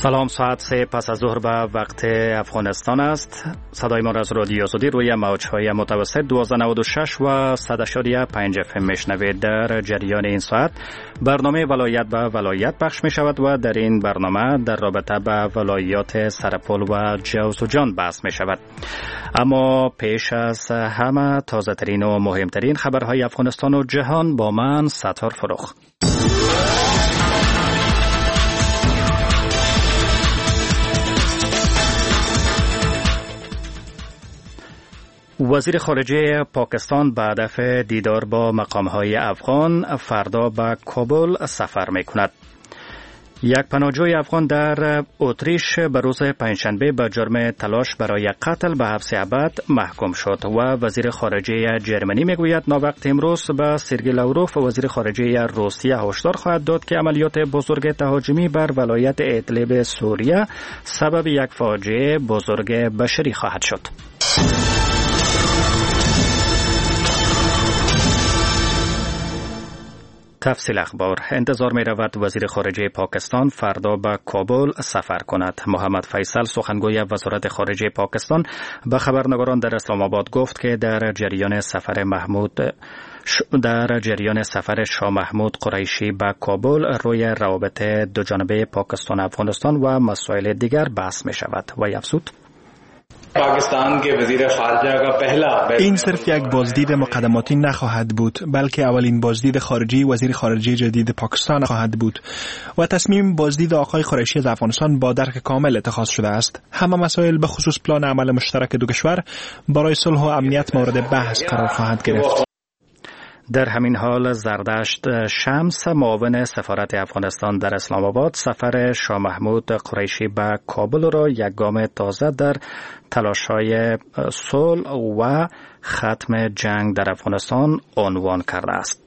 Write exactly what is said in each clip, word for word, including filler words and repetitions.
سلام، ساعت سه پس از ظهر به وقت افغانستان است. صدای ما را از رادیو آزادی روی موج‌های متوسط دویست و نود و شش و صد و پنج اف ام میشنوید. در جریان این ساعت برنامه ولایت به ولایت پخش می شود و در این برنامه در رابطه به ولایات سرپل و جوزجان بحث می شود. اما پیش از همه تازه ترین و مهمترین خبرهای افغانستان و جهان با من ستار فروخ. وزیر خارجه پاکستان به هدف دیدار با مقام‌های افغان فردا به کابل سفر می‌کند. یک پناهجوی افغان در اتریش به روز پنجشنبه به جرم تلاش برای قتل به حبس ابد محکوم شد و وزیر خارجه جرمنی میگوید ناوقت امروز به سرگئی لاوروف وزیر خارجه روسیه هشدار خواهد داد که عملیات بزرگ تهاجمی بر ولایت ادلب سوریه سبب یک فاجعه بزرگ بشری خواهد شد. تفصیل اخبار. انتظار می رود وزیر خارجه پاکستان فردا به کابل سفر کند. محمد فیصل سخنگوی وزارت خارجه پاکستان به خبرنگاران در اسلام آباد گفت که در جریان سفر محمود در جریان سفر شاه محمود قریشی به کابل روی روابط دوجانبه پاکستان افغانستان و مسائل دیگر بحث می شود و افزود پاکستان کے وزیر خارجہ کا پہلا این صرف یک بازدید مقدماتی نخواهد بود، بلکه اولین بازدید خارجی وزیر خارجه جدید پاکستان خواهد بود و تصمیم بازدید آقای قریشی از افغانستان با درک کامل اتخاذ شده است. همه مسائل به خصوص پلان عمل مشترک دو کشور برای صلح و امنیت مورد بحث قرار خواهد گرفت. در همین حال زردشت شمس معاون سفارت افغانستان در اسلام آباد سفر شاه محمود قریشی به کابل را یک گام تازه در تلاش‌های صلح و ختم جنگ در افغانستان عنوان کرده است.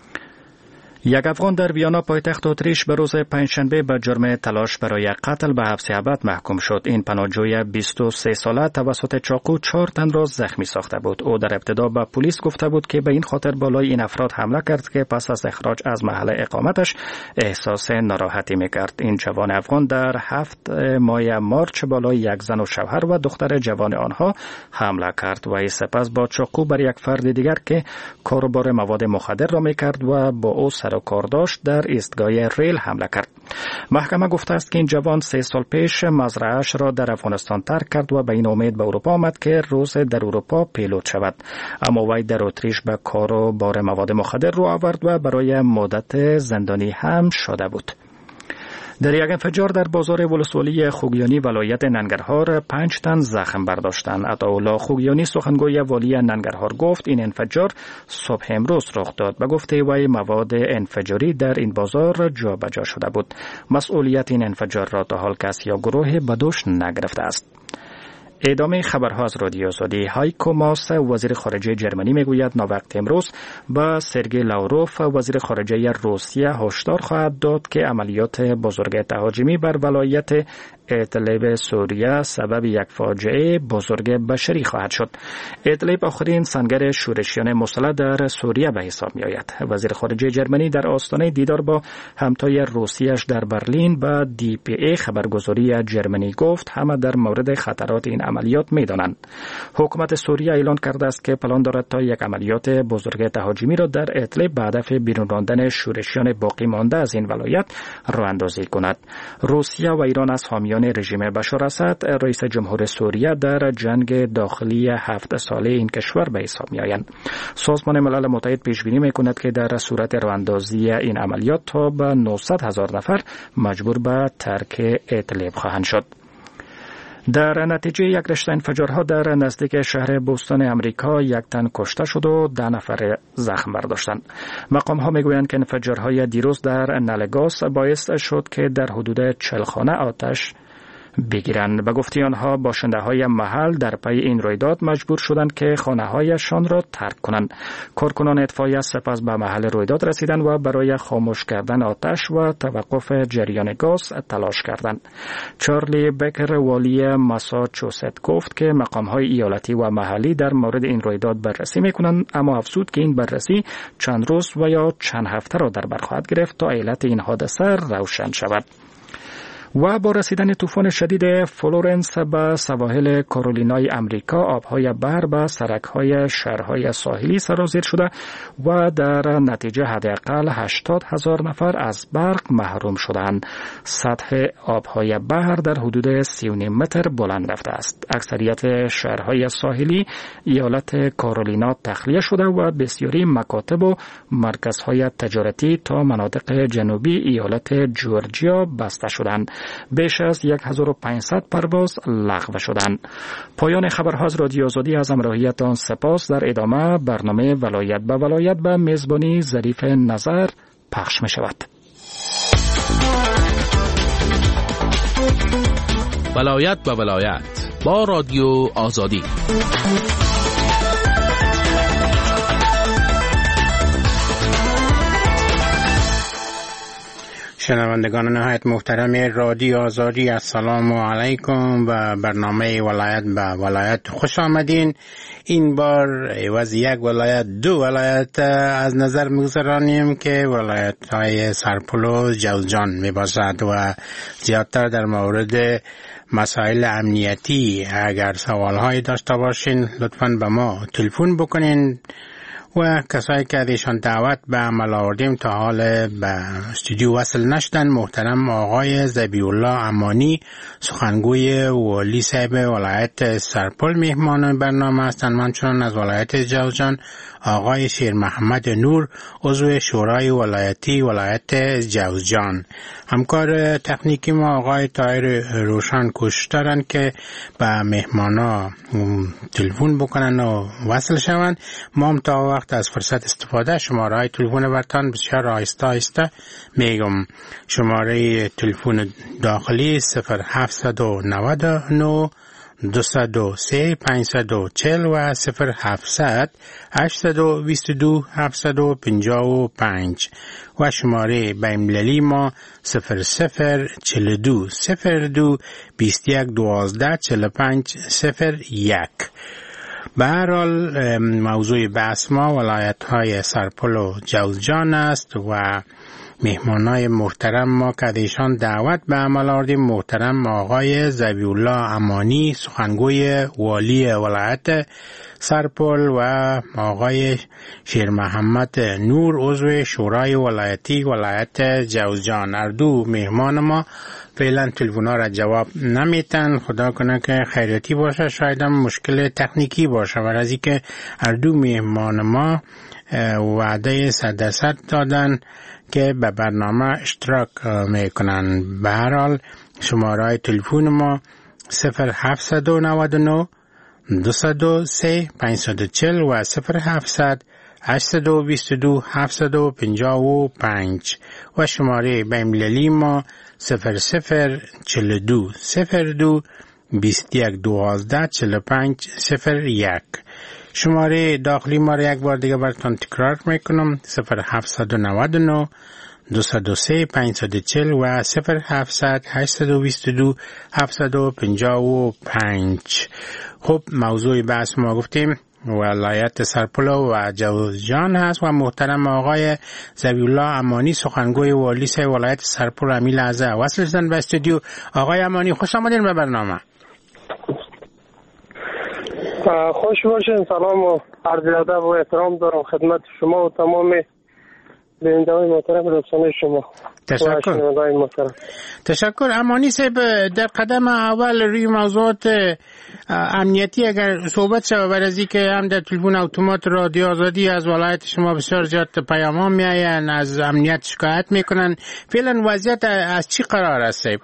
یک افغان در ویانا پایتخت اتریش به روز پنجشنبه به جرم تلاش برای قتل به حبس ابد محکوم شد. این پناهجوی بیست و سه ساله توسط چاقو چهار تن را زخمی ساخته بود. او در ابتدا به پلیس گفته بود که به این خاطر بالای این افراد حمله کرد که پس از اخراج از محل اقامتش احساس ناراحتی می‌کرد. این جوان افغان در هفت ماه مارچ بالای یک زن و شوهر و دختر جوان آنها حمله کرد و سپس با چاقو بر یک فرد دیگر که کاروبار مواد مخدر را می‌کرد و با او و کار داشت در ایستگاه ریل حمله کرد. محکمه گفته است که این جوان سه سال پیش مزرعه‌اش را در افغانستان ترک کرد و به این امید به اروپا آمد که روز در اروپا پیلوت شود، اما وی در اتریش به کاروبار مواد مخدر رو آورد و برای مدت زندانی هم شده بود. در یک انفجار در بازار ولسوالی خوگیانی ولایت ننگرهار پنج تن زخم برداشتند. عطاالله خوگیانی سخنگوی والی ننگرهار گفت این انفجار صبح امروز رخ داد. به گفته وی مواد انفجاری در این بازار جابجا شده بود. مسئولیت این انفجار را تا حال کسی یا گروه به دوش نگرفته است. ادامه خبرها از رادیو آزادی. هایکو ماس وزیر خارجه جرمنی میگوید ناوقت امروز با سرگئی لاوروف وزیر خارجه روسیه هشدار خواهد داد که عملیات بزرگ تهاجمی بر ولایت ادلب سوریه سبب یک فاجعه بزرگ بشری خواهد شد. ادلب آخرین سنگر شورشیان مسلح در سوریه به حساب می آید. وزیر خارجه جرمنی در آستانه دیدار با همتای روسیه‌اش در برلین با دی پی ای خبرگزاری جرمنی گفت همه در مورد خطرات این عملیات می دانند. حکومت سوریه اعلان کرده است که پلان دارد تا یک عملیات بزرگ تهاجمی را در ادلب به هدف بیرون راندن شورشیان باقی مانده از این ولایت راه اندازی کند. روسیه و ایران از حامیان رژیم بشار اسد رئیس جمهور سوریه در جنگ داخلی هفت ساله این کشور به حساب می آیند. سازمان ملل متحد پیش بینی می کند که در صورت راه اندازی این عملیات تا به نهصد هزار نفر مجبور به ترک ادلب خواهند شد. در نتیجه یک رشته انفجارها در نزدیک شهر بوستون امریکا یک تن کشته شد و ده نفر زخم برداشتند. مقام ها میگویند که انفجارهای دیروز در نلگاس باعث شد که در حدود چهل خانه آتش بگیرند. به گفته آنها باشنده های محل در پی این رویداد مجبور شدند که خانه هایشان را ترک کنند. کارکنان اطفایی سپس به محل رویداد رسیدند و برای خاموش کردن آتش و توقف جریان گاز تلاش کردند. چارلی بکر والی ماساچوست گفت که مقام های ایالتی و محلی در مورد این رویداد بررسی میکنند، اما افزود که این بررسی چند روز و یا چند هفته را در بر خواهد گرفت تا علت این حادثه روشن شود. و با رسیدن طوفان شدید فلورنس به سواحل کارولینای امریکا، آبهای بحر به سرک‌های شهرهای ساحلی سرازیر شده و در نتیجه حداقل هشتاد هزار نفر از برق محروم شدند. سطح آبهای بحر در حدود سی و نیم متر بلند رفته است. اکثریت شهرهای ساحلی ایالت کارولینا تخلیه شده و بسیاری مکاتب و مرکزهای تجارتی تا مناطق جنوبی ایالت جورجیا بسته شدند. بیش از هزار و پانصد پرواز لغو شدند. پایان خبرها از رادیو آزادی از همراهیتان سپاس. در ادامه برنامه ولایت به ولایت به میزبانی ظریف نظر پخش می شود. ولایت به ولایت با رادیو آزادی. شنوندگان نهایت محترم رادیو آزادی، السلام علیکم و برنامه ولایت به ولایت خوش آمدین. این بار عوض یک ولایت دو ولایت از نظر میگذرانیم که ولایت های سرپل و جوزجان می باشد و زیادتر در مورد مسائل امنیتی اگر سوال های داشته باشین لطفاً به ما تلفن بکنین و کسایی که ازشان دعوت به عمل آوردیم تا حال به استودیو وصل نشدن، محترم آقای ذبیح الله امانی سخنگوی والی صاحب ولایت سرپل مهمان برنامه هستند. همچنین از ولایت جوزجان آقای شیر محمد نور عضو شورای ولایتی ولایت جوزجان. همکار تکنیکی ما آقای طاهر روشن کوشش دارن که به مهمانا تلفن بکنن و وصل شوند. ما هم تا وقت از فرصت استفاده شماره های تلفن برتان بسیار آهسته آهسته میگم. شماره تلفن داخلی صفر هفت نه نه دویست و سه پانصد و چهل و صفر هفتصد هشتصد و بیست و دو هفتصد و پنجاه و پنج و شماره بین‌المللی ما صفر صفر چهل و دو صفر دو بیست و یک دوازده چهل و پنج صفر یک. به هر حال موضوع بحث ما ولایت های سرپل و جوزجان است و مهمانای محترم ما که ایشان دعوت به عمل آوردیم محترم آقای ذبیح الله امانی سخنگوی والی ولایت سرپل و آقای شیر محمد نور عضو شورای ولایتی ولایت جوزجان. هر دو مهمان ما فعلا تلفن‌ها را جواب نمیتن. خدا کنه که خیریتی باشه، شاید هم مشکل تکنیکی باشه. و از اینکه هر دو مهمان ما وعده صد درصد دادن که به برنامه اشتراک میکنن. به هر حال شماره تلفن ما صفر هفت نه نه دویست و سه پانصد و چهل و صفر هفتصد هشتصد و بیست و دو هفتصد و پنجاه و پنج و شماره بین‌المللی ما صفر صفر چهل و دو صفر دو بیست و یک دوازده چهل و پنج صفر یک. شماره داخلی ما را یک بار دیگه براتون تکرار میکنم صفر هفت نه نه دویست و سه پانصد و چهل و صفر هفتصد هشتصد و بیست و دو هفتصد و پنجاه و پنج. خب موضوع بحث ما گفتیم ولایت سرپل و جوزجان هست و محترم آقای ذبیح الله امانی سخنگوی والی صاحب ولایت سرپل امیل لحظه وصل شدن به استودیو. آقای امانی خوش آمدین به برنامه. خوش باشین. سلام و عرض ادب و احترام دارم خدمت شما و تمام بیننده‌های محترم رسانه شما. تشکر. تشکر. امانی صاحب در قدم اول روی موضوعات امنیتی اگر صحبت شود برای که هم در تلفن اتومات رادیو آزادی از ولایت شما بسیار زیاد پیام میآیند، از امنیت شکایت میکنن. فعلا وضعیت از چی قرار است صاحب؟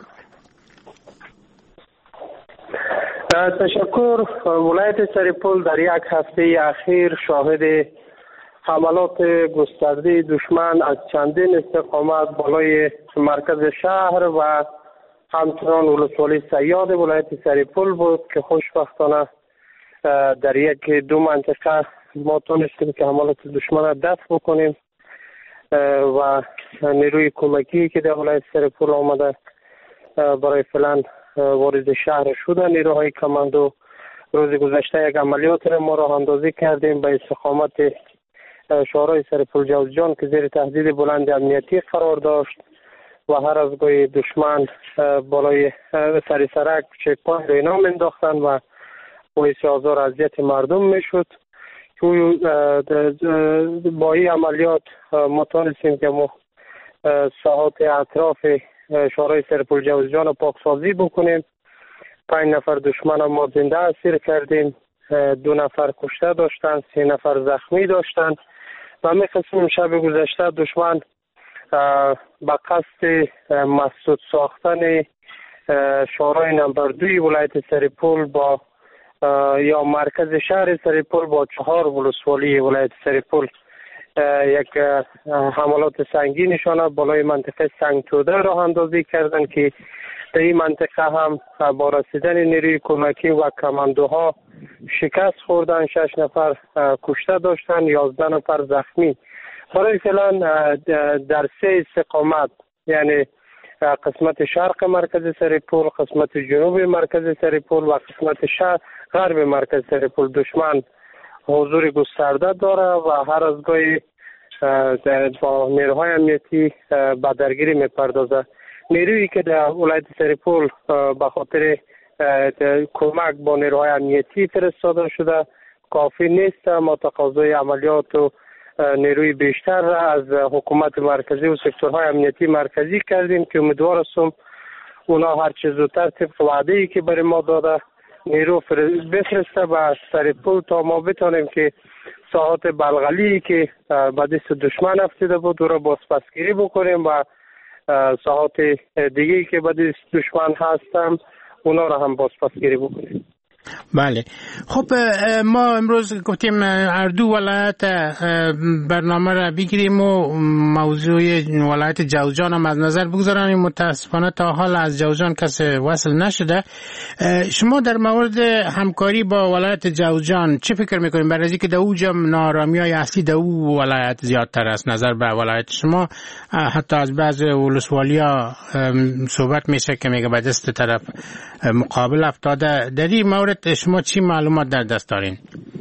تشکر. ولایت سرپل در یک هفته اخیر شاهد حملات گسترده دشمن از چندین استقامت بالای مرکز شهر و همچنان ولسوالی صیاد ولایت سرپل بود که خوشبختانه در یک دو منطقه ما تونستیم که حملات دشمن را دفع بکنیم و نیروی کمکی که در ولایت سرپل آمده برای فعلا وارد شهر شدن. نیروهای کماندو روز گذشته یک عملیات را ما راه اندازی کردیم به استقامت شهرهای سرپل جوزجان که زیر تهدید بلند امنیتی قرار داشت و هر از گاهی دشمن بالای سر سرک چک پوینت اینا انداختن و باعث آزار اذیت مردم میشد. با این عملیات ما تانستیم که ما ساحات اطراف شورای سرپل جوزجان رو پاکسازی بکنیم. پنج نفر دشمن ما زنده اسیر کردیم، دو نفر کشته داشتن، سه نفر زخمی داشتن و می‌خواستیم شب گذشته دشمن با قصد مسدود ساختن شورای نمبر دوی ولایت سرپل با یا مرکز شهر سرپل با چهار ولسوالی ولایت سرپل یک حملات سنگینشان بالای منطقه سنگ توده راه اندازی کردن که در این منطقه هم با رسیدن نیروی کمکی و کماندوها شکست خوردن، شش نفر کشته داشتن، یازده نفر زخمی. برای فعلا در سه استقامت یعنی قسمت شرق مرکز سرپل، قسمت جنوب مرکز سرپل و قسمت شرق غرب مرکز سرپل دشمن حضور گسترده داره و هر از گاهی با نیروهای امنیتی به درگیری میپردازه. نیرویی که در ولایت سرپل به خاطر کمک با نیروهای امنیتی فرستاده شده کافی نیست. ما تقاضای عملیات و نیروی بیشتر را از حکومت مرکزی و سکتورهای امنیتی مرکزی کردیم که امیدوار هستم اونا هر چه زودتر طبق وعده‌ای که برای ما داده نیرو بفرسته به سرپل تا ما بتانیم که ساحات بلغلی که به دست دشمن افتاده بود او را بازپسگیری بکنیم و ساحات دیگه که به دست دشمن هستم اونا را هم بازپسگیری بکنیم. بله. خب ما امروز گفتیم اردو ولایت برنامه را بگیریم و موضوع ولایت جوزجان هم از نظر بگذاریم. متاسفانه تا حال از جوزجان کسی وصل نشده. شما در مورد همکاری با ولایت جوزجان چه فکر میکنیم؟ برای اینکه در اوجا نارامی‌های اصلی در او ولایت زیادتر است نظر به ولایت شما. حتی از بعض ولسوالیا صحبت میشه که میگه به دست طرف مقابل افتاده. در این مورد شما چی معلومات در دست دارین؟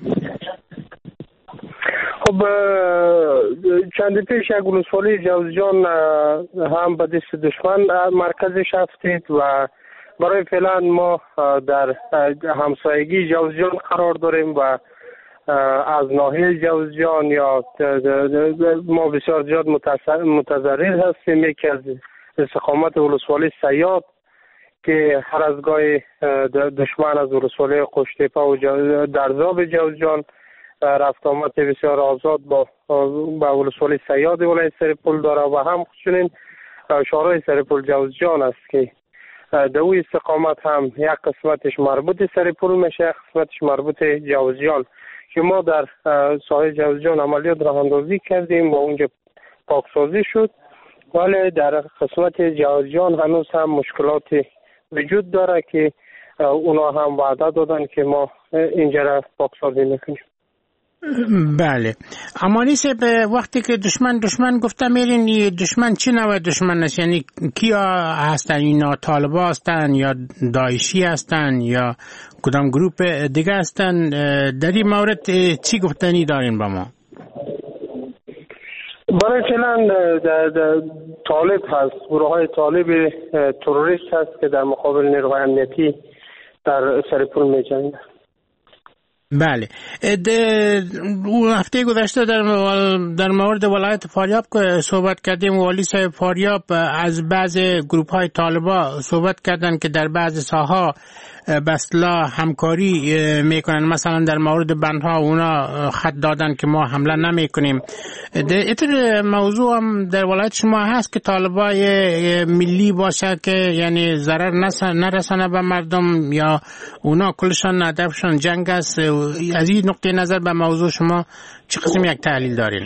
خب چند پیش یک ولسوالی جوزجان هم به دست دشمن مرکزش افتید و برای فعلا ما در همسایگی جوزجان قرار داریم و از ناحیه جوزجان یا ما بسیار زیاد متضرر هستیم. یکی از استقامت ولسوالی سیاد که هر از گاه دشمن از ولسوالی قشتیپه و درزاب جوزجان رفت آمد بسیار آزاد با با ولسوالی سیاد ولایت سرپل داره و هم خصوصا شورای سرپل جوزجان است که در او استقامت هم یک قسمتش مربوط سرپل میشه، یک قسمتش مربوط جوزجان که ما در ساحل جوزجان عملیات راه اندازی کردیم و اونجا پاکسازی شد، ولی در قسمت جوزجان هنوز هم مشکلات وجود داره که اونا هم وعده دادن که ما اینجا را پاکسازی میکنیم. بله. اما نیست به وقتی که دشمن دشمن گفته میرین دشمن چی نوع دشمن است؟ یعنی کیا هستن؟ اینا طالبا هستن یا داعشی هستن یا کدام گروپ دیگه هستن؟ در این مورد چی گفتنی دارین با ما؟ برای فعلا طالب هست، گروه های طالب تروریست هست که در مقابل نیروهای امنیتی در سرپل می جنگند. بله. اون هفته گذشته در در مورد ولایت فاریاب که صحبت کردیم، والی صاحب فاریاب از بعض گروپ های طالبا صحبت کردن که در بعض ساحا به اصطلاح همکاری میکنن. مثلا در مورد بندها اونا خط دادن که ما حمله نمیکنیم. اینطور موضوع هم در ولایت شما هست که طالبای ملی باشه که یعنی ضرر نرسانه به مردم یا اونا کلشان هدفشان جنگ است. از این نقطه نظر به موضوع شما چه قسم یک تحلیل دارین؟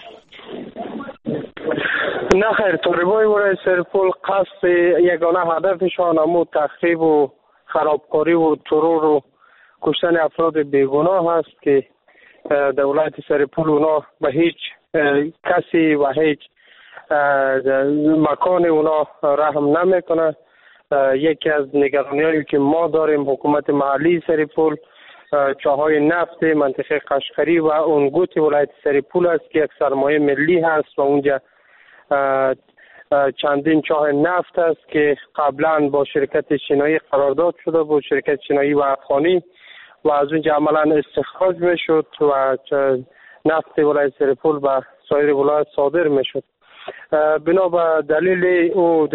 نه خیر، طالبای ولایت سرپل قصد یگانه هدفشان همون تخریب و خرابکاری و ترور و کشتن افراد بیگناه هست که در ولایت سرپل اونا به هیچ کسی و هیچ مکان اونا رحم نمیکنه. یکی از نگرانی‌هایی که ما داریم حکومت محلی سرپل چاهای نفت منطقه قشقری و اونگوت ولایت سرپل است که یک سرمایه ملی هست و اونجا چندین چاه نفت است که قبلا با شرکت چینایی قرارداد شده بود، شرکت چینایی و افغانی، و از اونجا عملا استخراج میشد و نفت ولایت سرپول به سایر ولایت صادر میشد. بنا به دلیل او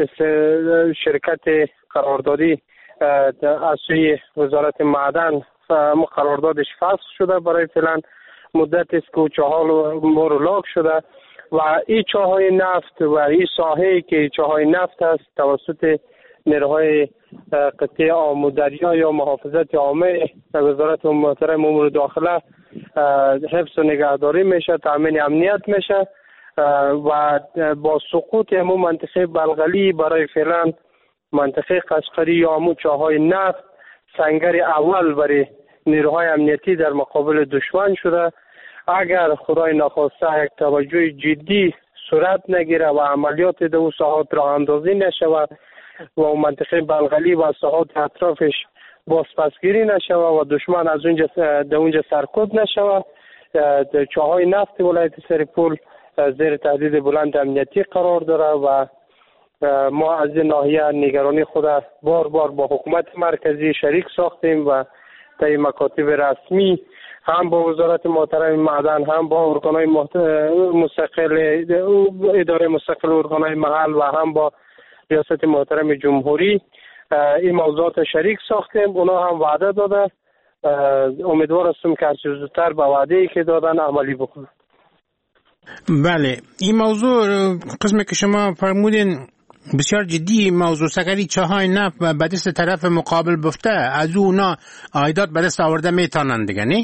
شرکت قراردادی از سوی وزارت معدن قراردادش فسخ شده. برای فعلا مدت است که چاه‌ها مورلاک شده و این چاهای نفت و این ساحه‌ای که چاهای نفت است توسط نیروهای قطعه آمودریا یا محافظت عامه وزارت محترم امور داخله حفظ و نگهداری میشه، تامین امنیت میشه و با سقوط همون منطقه بلغلی برای فعلا منطقه قشقری یا همون چاهای نفت سنگر اول برای نیروهای امنیتی در مقابل دشمن شده. اگر خدای نخواسته یک توجه جدی صورت نگیره و عملیات دو ساحات راه اندازی نشود و منطقه بلغلی و ساحات اطرافش بازپسگیری نشود و دشمن از اونجا در اونجا سرکوب نشود، چاهای نفت ولایت سرپول زیر تهدید بلند امنیتی قرار داره و ما از این ناحیه نگرانی خود بار بار با حکومت مرکزی شریک ساختیم و طی مکاتب رسمی هم با وزارت محترم معدن هم با ارگان‌های مستقل اداره مستقل ارگان‌های محل و هم با ریاست محترم جمهوری این موضوعات شریک ساختیم. اونا هم وعده داده، امیدوار هستم که از زودتر به وعده‌ای که دادن عملی بکنن. بله، این موضوع قسمی که شما فرمودین بسیار جدی موضوع سگری چاهای نفت و به دست طرف مقابل بفته از اونا عایدات به دست آورده میتونن دیگه نه؟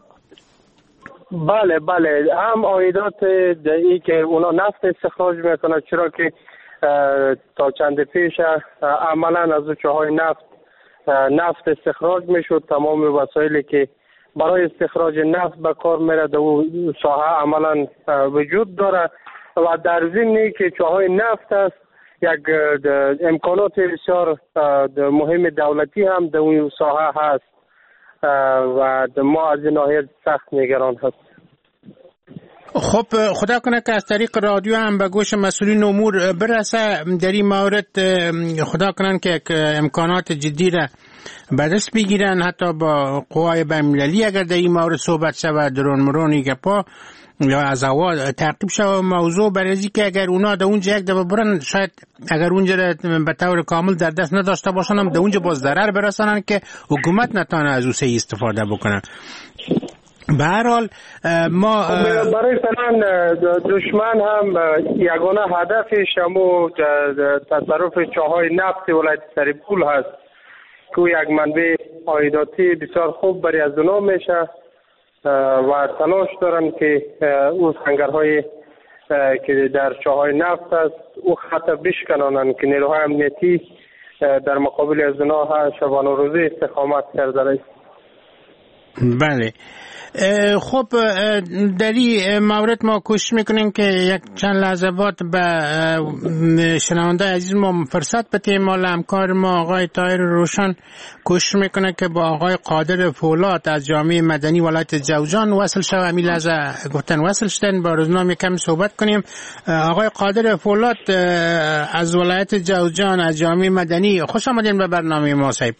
بله بله، هم عایدات ای که اونا نفت استخراج میکنن، چرا که تا چند پیش عملا از چاهای نفت نفت استخراج میشد، تمام وسایلی که برای استخراج نفت به کار میره در اون ساحه عملا وجود داره و در ضمن که چاهای نفت است یک امکانات بسیار مهم دولتی هم در اون ساحه هست و ما از این ناحیه سخت نگران هستیم. خب خدا کنه که از طریق رادیو هم به گوش مسئولین امور برسه در این مورد، خدا کنن که امکانات جدی را به دست بگیرن، حتی با قوای بین‌المللی اگر در این مورد صحبت شود، درون مرونی گپا یا از هوا تعقیب شود موضوع، برای که اگر اونا در اونجا یک دفعه برن شاید اگر اونجا به طور کامل در دست نداشته باشن هم در اونجا باز ضرر برسانن که حکومت نتونه از او سه استفاده بکنه. به هر حال ما برای فعلا دشمن هم یگانه هدفش همو تصرف چاهای نفت ولایت سرپول هست که یک منبع عایداتی بسیار خوب برای از اونا میشه و تلاش دارن که اون سنگرهای که در چاهای نفت است او خط بشکنانن که نیروهای امنیتی در مقابل از اونا شبانه روزی استقامت کرده است. بله، خب در این مورد ما کوشش میکنیم که یک چند لحظه بعد به شنونده عزیز ما فرصت بدیم. مال همکار ما آقای طاهر روشن کوشش میکنه که با آقای قادر فولاد از جامعه مدنی ولایت جوزجان وصل شوه. همین لحظه گفتن وصل شدن، با روزنامه کم صحبت کنیم. آقای قادر فولاد از ولایت جوزجان از جامعه مدنی، خوش آمدین به برنامه ما صاحب.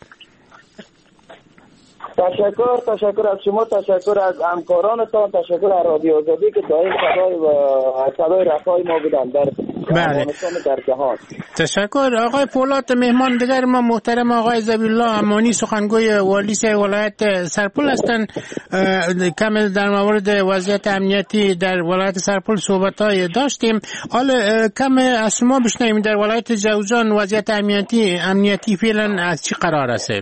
تشکر تشکر از شما، تشکر از همکارانتان، تشکر از رادیو آزادی که دائم صدای و صدای رفای ما بودن در افغانستان در جهان. تشکر. آقای فولاد، مهمان دیگر ما محترم آقای ذبیحالله امانی سخنگوی والی ولایت سرپول هستند. کم در مورد وضعیت امنیتی در ولایت سرپول صحبت‌های داشتیم. حالا کم از شما بشنویم در ولایت جوزجان وضعیت امنیتی امنیتی فعلا از چی قرار است؟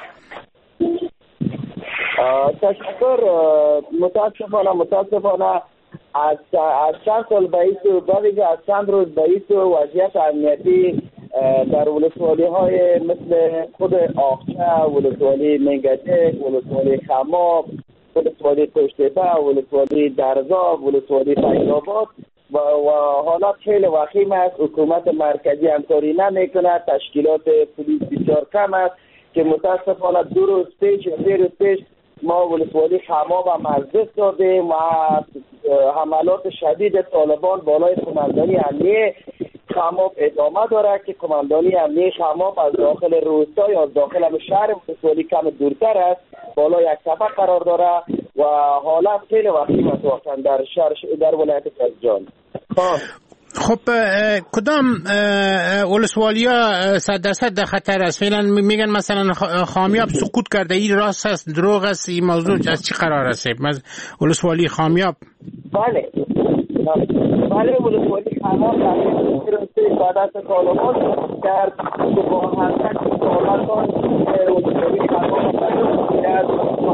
تشکر. متاسفانه متاسفانه از از چند سال بعید و بعدی از چند روز بعید وضعیت امنیتی در ولسوالی های مثل خود آخچه، ولسوالی منگجک، ولسوالی خماب، ولسوالی پشتپه، ولسوالی درزا، ولسوالی فیض‌آباد و, و حالات خیلی وخیم است. حکومت مرکزی همکاری نمیکنه، تشکیلات پلیس بسیار کم است که متاسفانه دو روز پیش یا سه روز پیش ما ولسوالی خماب هم از دست دادیم و حملات شدید طالبان بالای قماندانی امنیه خماب ادامه داره که کماندانی امنیه خماب از داخل روستا یا از داخل هم شهر ولسوالی کم دورتر است، بالا یک طبقه قرار داره و حالت خیلی وخیم است واقعا در شهر در ولایت جوزجان. خب کدام ولسوالی ها صد درصد در خطر است؟ فعلا میگن مثلا خامیاب سقوط کرده، این راست است دروغ است؟ این موضوع از چی قرار است؟ ولسوالی خامیاب بله بله ولسوالی خامیاب در سعادت طالبان کرد که با حرکت طالبان ولسوالی خامیاب در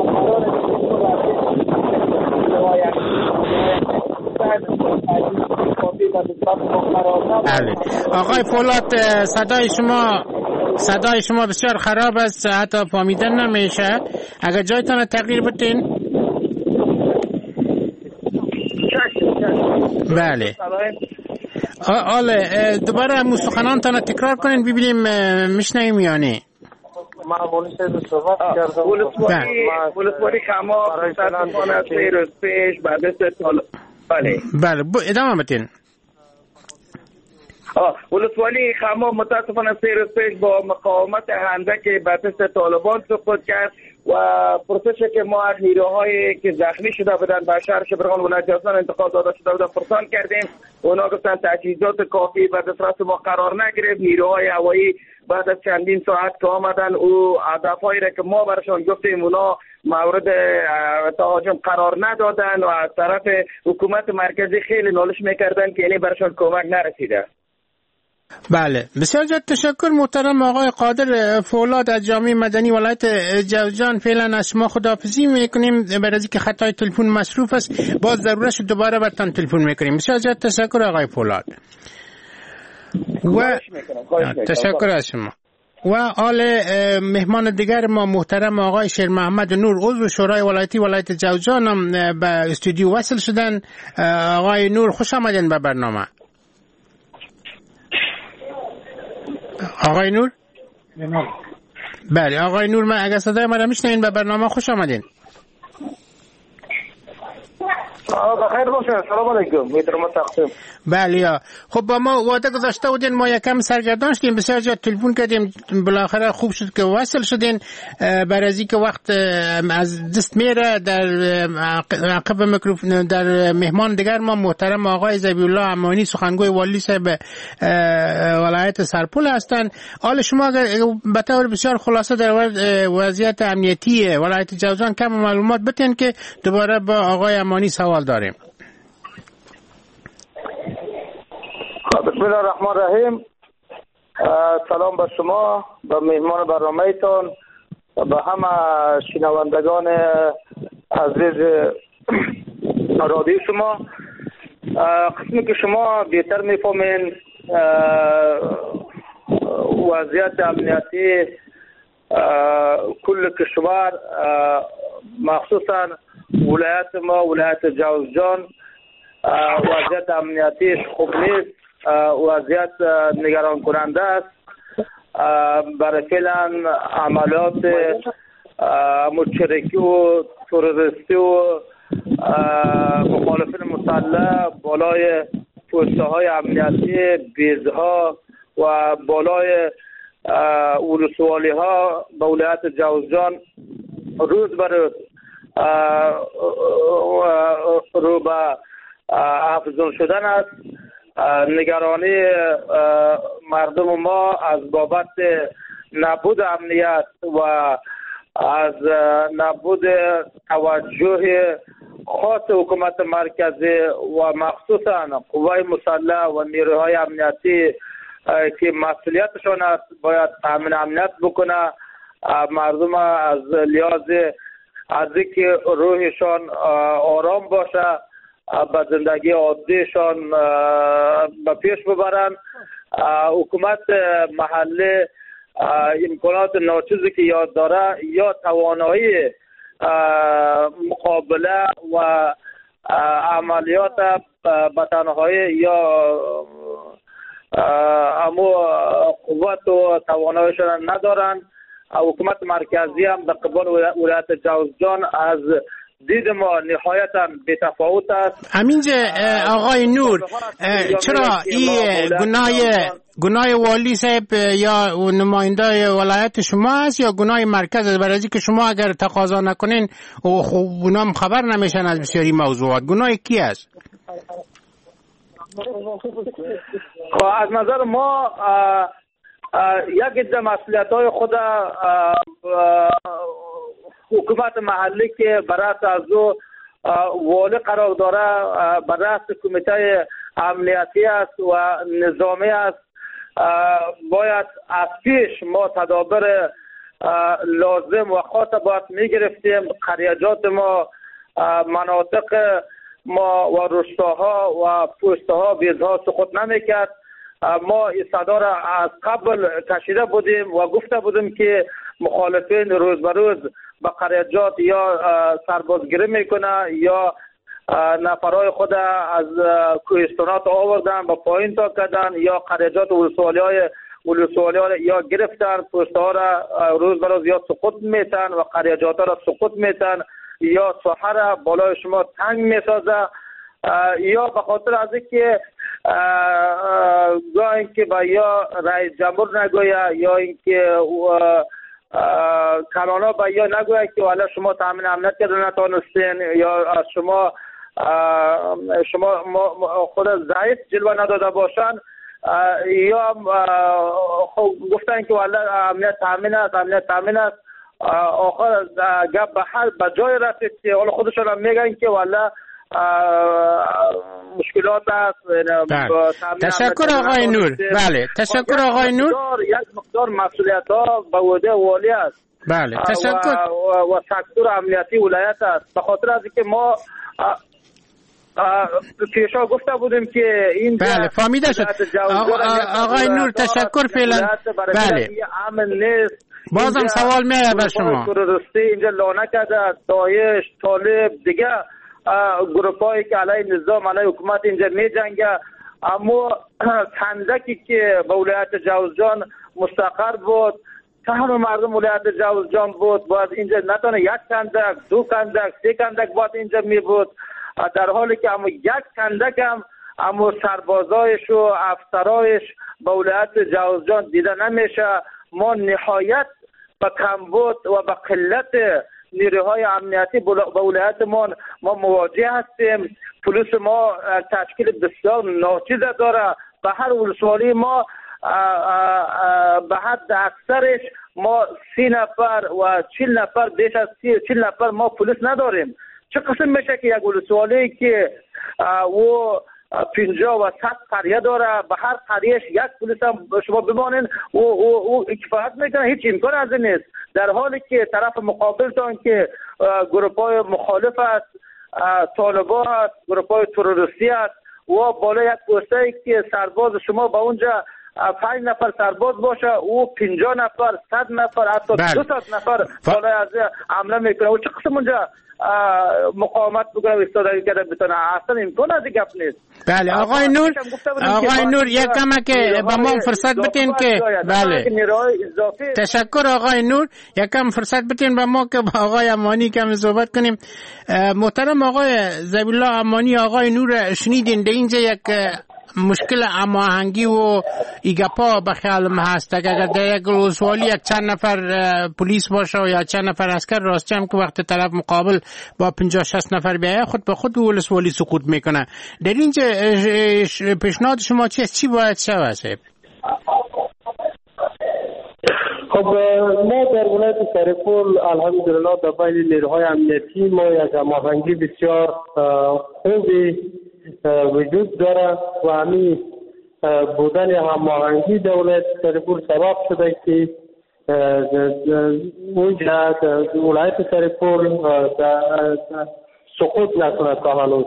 بله. آقای فولاد صدای شما صدای شما بسیار خراب است، حتی فهمیدن نمیشه. اگر جایتان تغییر بدین. بله. آله دوباره سخنانتان تکرار کنین ببینیم میشنویم یا نه. معمولی سید صحبت کردم. ولسوالی خماب متاسفانه سه روز پیش بعد از طالب بله بله ادامه بدین. ولسوالی خماب متاسفانه سه روز پیش با مقاومت اندک بعد از طالبان سقوط کرد و پروسشی که ما از نیروهایی که زخمی شده بودن به شهر شبرغان ولایت جوزجان انتقال داده شده بودن پرسان کردیم. اونا گفتن تجهیزات کافی به دسترس ما قرار نگرفت. نیروهای هوایی بعد از چندین ساعت که آمدن او هدفهایی را که ما برشان گفتیم اونا مورد تهاجم قرار ندادن و از طرف حکومت مرکزی خیلی نالش میکردن که یعنی برشان کمک نرسیده. بله بسیار زیاد تشکر محترم آقای قادر فولاد از جامعه مدنی ولایت جوزجان. فعلا از شما خداحافظی میکنیم برای اینکه خطای تلفن مصروف است، باز ضرورت شد دوباره براتون تلفن میکنیم. بسیار زیاد تشکر آقای فولاد و تشکر از شما. و آل مهمان دیگر ما محترم آقای شیر محمد نور عضو شورای ولایتی ولایت جوزجان هم به استودیو وصل شدن. آقای نور خوش آمدین به برنامه. آقای نور بله آقای نور من اگر صدای ما را میشنوین به برنامه خوش آمدین. بخیر باشین. سلام علیکم. محترم تقسیم. بله خب با ما وعده گذاشته بودین، ما یکم سرگردان شدیم، بسیار زیاد تلفن کردیم، بالاخره خوب شد که وصل شدین. برای از اینکه وقت از دست میره در عقب میکروفون در مهمان دیگر ما محترم آقای ذبیح الله امانی سخنگوی والی صاحب ولایت سرپل هستند. حال شما به طور بسیار خلاصه در وضعیت امنیتی ولایت جوزجان کم معلومات بدین که دوباره با آقای امانی سوال داریم. بسم الله الرحمن الرحیم. سلام به شما، به مهمان برنامه تان، به همه شنوندگان عزیز رادیو شما. قسمی که شما بهتر میفهمین وضعیت امنیتی کل کشور مخصوصا ولایت ما ولایت جوزجان وضعیت امنیتیش خوب نیست، وضعیت نگران کننده است. برای فعلا عملیات مشترکی و تروریستی و مخالفین مسلح بالای پوسته های امنیتی بیزها و بالای ولسوالی ها به ولایت جوزجان روز بر روز رو به افزون شدن است. نگرانی مردم ما از بابت نبود امنیت و از نبود توجه خاص حکومت مرکزی و مخصوصا قوای مسلح و نیروهای امنیتی که مسئولیتشان است باید تامین امنیت بکنه، مردم از لحاظ از اینکه روحشان آرام باشه به زندگی عادیشان به پیش ببرن. حکومت محلی امکانات ناچیزی که یاد داره یا توانایی مقابله و عملیات به تنهایی یا امو قوت و تواناییشان ندارن. حکومت مرکزی هم در قبال ولایت جوزجان از دید ما نهایتا بی‌تفاوت است. همینجا آقای نور چرا این گناه گناه والی صاحب یا نماینده ولایت شما است یا گناه مرکز است؟ برای که شما اگر تقاضا نکنین او اونام خبر نمیشن از بسیاری موضوعات. گناه کی است؟ از نظر ما یک عده مسئولیت‌های خود حکومت محلی که برای از او والی قرار داره بر رأس کمیته امنیتی است و نظامی است. باید از پیش ما تدابیر لازم و خاص باید میگرفتیم. قریجات ما، مناطق ما و روستاها و پوستها بیزها سقوط نمیکرد. ما این صدا را از قبل کشیده بودیم و گفته بودیم که مخالفین روز به روز به قریجات یا سربازگیری میکنه یا نفرای خود از کوهستانات آوردن با پایین تا کردن یا قریجات ولسوالی های ولسوالی ها یا گرفتن، پوستها را روز به روز یا سقوط میتن و قریجات ها را سقوط میتن یا ساحه را بالای شما تنگ میسازه یا به خاطر از اینکه گاه اینکه با یا رئیس جمهور نگویه یا اینکه کلانا با یا نگویه که والا شما تامین امنیت کرده نتانستین یا شما شما خود ضعیف جلوه نداده باشن یا گفتن که والا امنیت تامین است امنیت تامین است. آخر گپ به حل به جای رسید که حالا خودشون هم میگن که والا مشکلات است. تشکر آقای نور. بله تشکر آقای نور. یک مقدار مسئولیت ها به عهده والی است. بله تشکر. و, و سکتور امنیتی ولایت است. به خاطر از اینکه ما پیشا گفته بودیم که این بله فهمیده شد. آقای نور تشکر فعلا. بله امن نیست. بازم سوال میاد بر شما. تروریستی اینجا لانه کرده، داعش، طالب دیگه گروپایی که علیه نظام علیه حکومت اینجا می جنگه. اما کندکی که به ولایت جوزجان مستقر بود، تمام مردم ولایت جوزجان بود، باید اینجا نتونه یک کندک، دو کندک، سه کندک باید اینجا می بود، در حالی که اما یک کندک هم اما سربازایش و افسرایش به ولایت جوزجان دیده نمیشه. ما نهایت به کمبود و به قلت نیروهای امنیتی به ولایت ما ما مواجه هستیم. پلیس ما تشکیل بسیار ناچیز داره. به هر ولسوالی ما به حد اکثرش ما سی نفر و چهل نفر، بیش از چهل نفر ما پلیس نداریم. چه قسم میشه که یک ولسوالی که و پنجاه و صد قریه داره، به هر قریهش یک پلیس هم شما بمانین و او کفایت میکنه؟ هیچ امکان از این نیست. در حالی که طرف مقابلتان که گروپای مخالف است، طالبان است، گروپای تروریستی است و بالا یک پوسته که سرباز شما با اونجا پنج نفر سرباز باشه او پنجاه نفر، صد نفر، حتی دو صد نفر بالای از حمله میکنه. و چه قسم اونجا مقاومت بکنه و ایستادگی کرده بتونه؟ اصلا امکان از گپ نیست. بله آقای نور، آقای نور یک کم که با ما فرصت بتین که بله تشکر آقای نور، یک کم فرصت بتین با ما که با آقای امانی کم صحبت کنیم. محترم آقای ذبیحالله امانی، آقای نور شنیدین ده اینجا یک مشکل هماهنگی و ایگپا به خیال ما هست. اگر در یک ولسوالی یک چند نفر پلیس باشه و یا چند نفر عسکر راست جمع که وقت طرف مقابل با پنجاه شصت نفر بیایه خود به خود ولسوالی سقوط میکنه. در اینجا پیشنهاد شما چیست؟ چی باید شود صاحب؟ خب ما در ولایت سرپول الحمدلله در بین نیروهای امنیتی ما یک هماهنگی بسیار خوبی وجود داره و همین بودن هماهنگی در ولایت سرپول سبب شده که اونجا ولایت سرپول سقوط نکنه تا هنوز.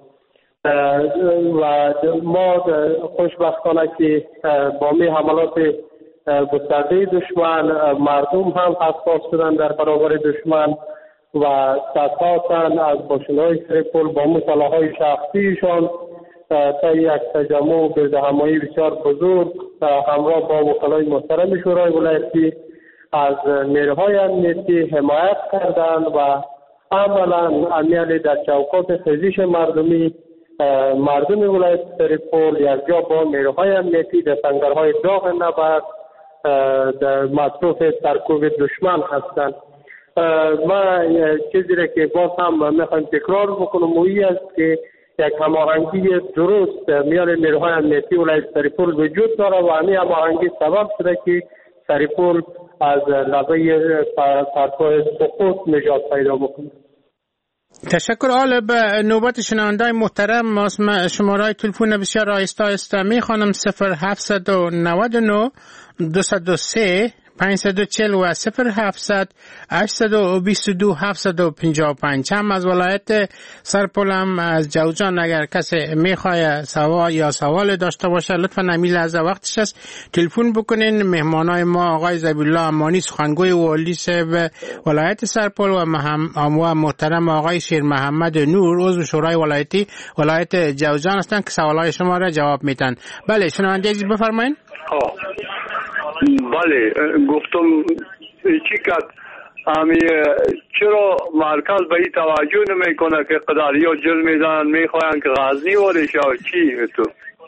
و ما خوشبختانه که با می حملات گسترده دشمن مردم هم حساس شدن در برابر دشمن و اساساً از باشنده‌های سرپول با مسلح‌های شخصیشان تا یک تجمع و گردهمایی بسیار بزرگ همراه با وکلای محترم شورای ولایتی از نیروهای امنیتی حمایت کردند و عملا امیال در چوکات خیزش مردمی مردم ولایت سرپول یک جا با نیروهای امنیتی در سنگرهای داغ نبرد در مصروف سرکوب دشمن هستند. ما چیزی را که باز هم میخوایم تکرار بکنم اویی است که یک هماهنگی درست میان نیروهای امنیتی ولایت سرپول وجود داره و همین هماهنگی سبب شده که سرپول از لبه پرتو سقوط نجات پیدا بکنه. تشکر. حالا به نوبت شنوندای محترم شماره تلفن بسیار آهسته آهسته میخوانم. صفر هفتصد و نود و نه دویست و سه پانصد و چهل و صفر هفتصد هشتصد و بیست و دو هفتصد و پنجاه و پنج. هم از ولایت سرپول هم از جوزجان اگر کسی میخواه سوال یا سوال داشته باشه لطفا همین لحظه وقتش است تلفن بکنین. مهمانای ما آقای ذبیحالله امانی سخنگوی والی صاحب ولایت سرپول و محترم آقای شیر محمد نور عضو شورای ولایتی ولایت جوزجان هستند که سوالای شما را جواب میدن. بله شنونده عزیز بفرمایید. بله گفتم چی کد امی چرا مرکز به این توجه نمیکنه که قدری ها جل میزنن میخواین که غزنی وارش ها چی تو؟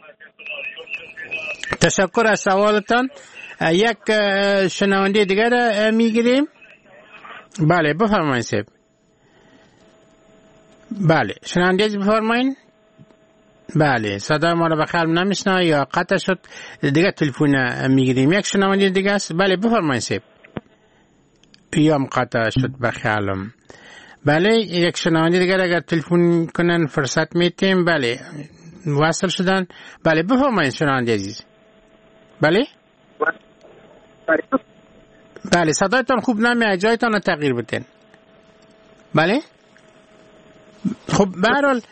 تشکر از سوالتان. یک شنونده دیگر میگیریم. بله بفرمایید صاحب. بله شنونده بفرمایید. بله صدای ما رو به خلم نمیشنه یا قطع شد دیگه تلفن میگیریم. یک شنونده دیگه است. بله بفرمایید صاحب. پیام قطع شد به خیالم. بله یک شنونده دیگه اگر تلفن کنن فرصت میتیم. بله وصل شدن. بله بفرمایید شنونده عزیز. بله بله صدایتان خوب نمیاد جایتان رو تغییر بدین. بله خب به هر حال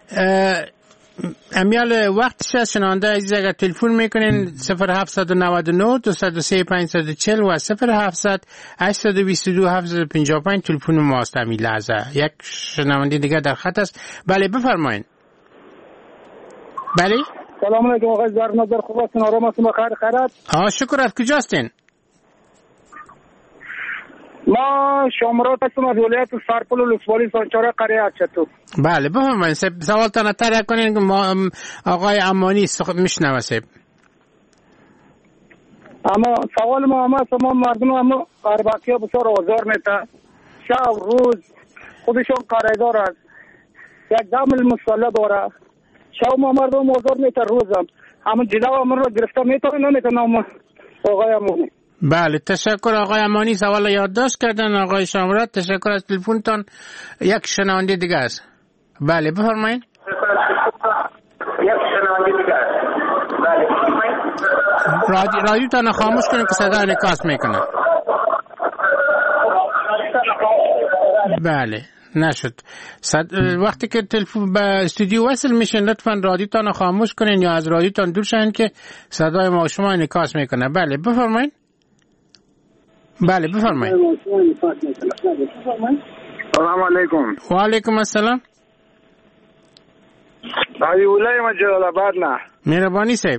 امیال وقتش از شنونده عزیز اگر تلفن میکنین صفر هفتصد و نود و نه دویست و سه پانصد و چهل و صفر هفتصد هشتصد و بیست و دو هفتصد و پنجاه و پنج تلفن ماست امی لحظه. یک شنونده دیگه در خط است. بله بفرمایید. بله سلام علیکم آقای ظرف نظر خوب هستین آرام هستین بخیر خیرت؟ آه شکر. از کجا هستین؟ ما شامرات هستم از ولایت سرپول و لسوالی سانچاره قریه اچتو. بله بفرمایید سوالتان طرح کنین که ما آقای امانی میشنوه سیب. اما سوال ما هم هست ما مردم هم ارباطی ها بسیار آزار میته شب روز خودشون قرایدار است یک دامل مسئله داره شب ما مردم آزار میته روزم اما جدا همون رو گرفته میتونه نمیتونه آقای امانی. بله تشکر آقای امانی سوال یادداشت کردن. آقای شامرات تشکر از تلفنتان. یک شنونده دیگه است. بله بفرمایید. یک شنونده دیگه است. بله بفرمایید. رادیو رادیوتان خاموش کنید که صدا انعکاس میکنه. بله نشد. صد... وقتی که تلفن به استودیو وصل میشین لطفا رادیوتان خاموش کنین یا از رادیوتان دور شین که صدای ما شما انعکاس میکنه. بله بفرمایید. بله بفرمایید. سلام علیکم. و علیکم السلام. علیولای ما جلال آباد نه. مهربانی صاحب.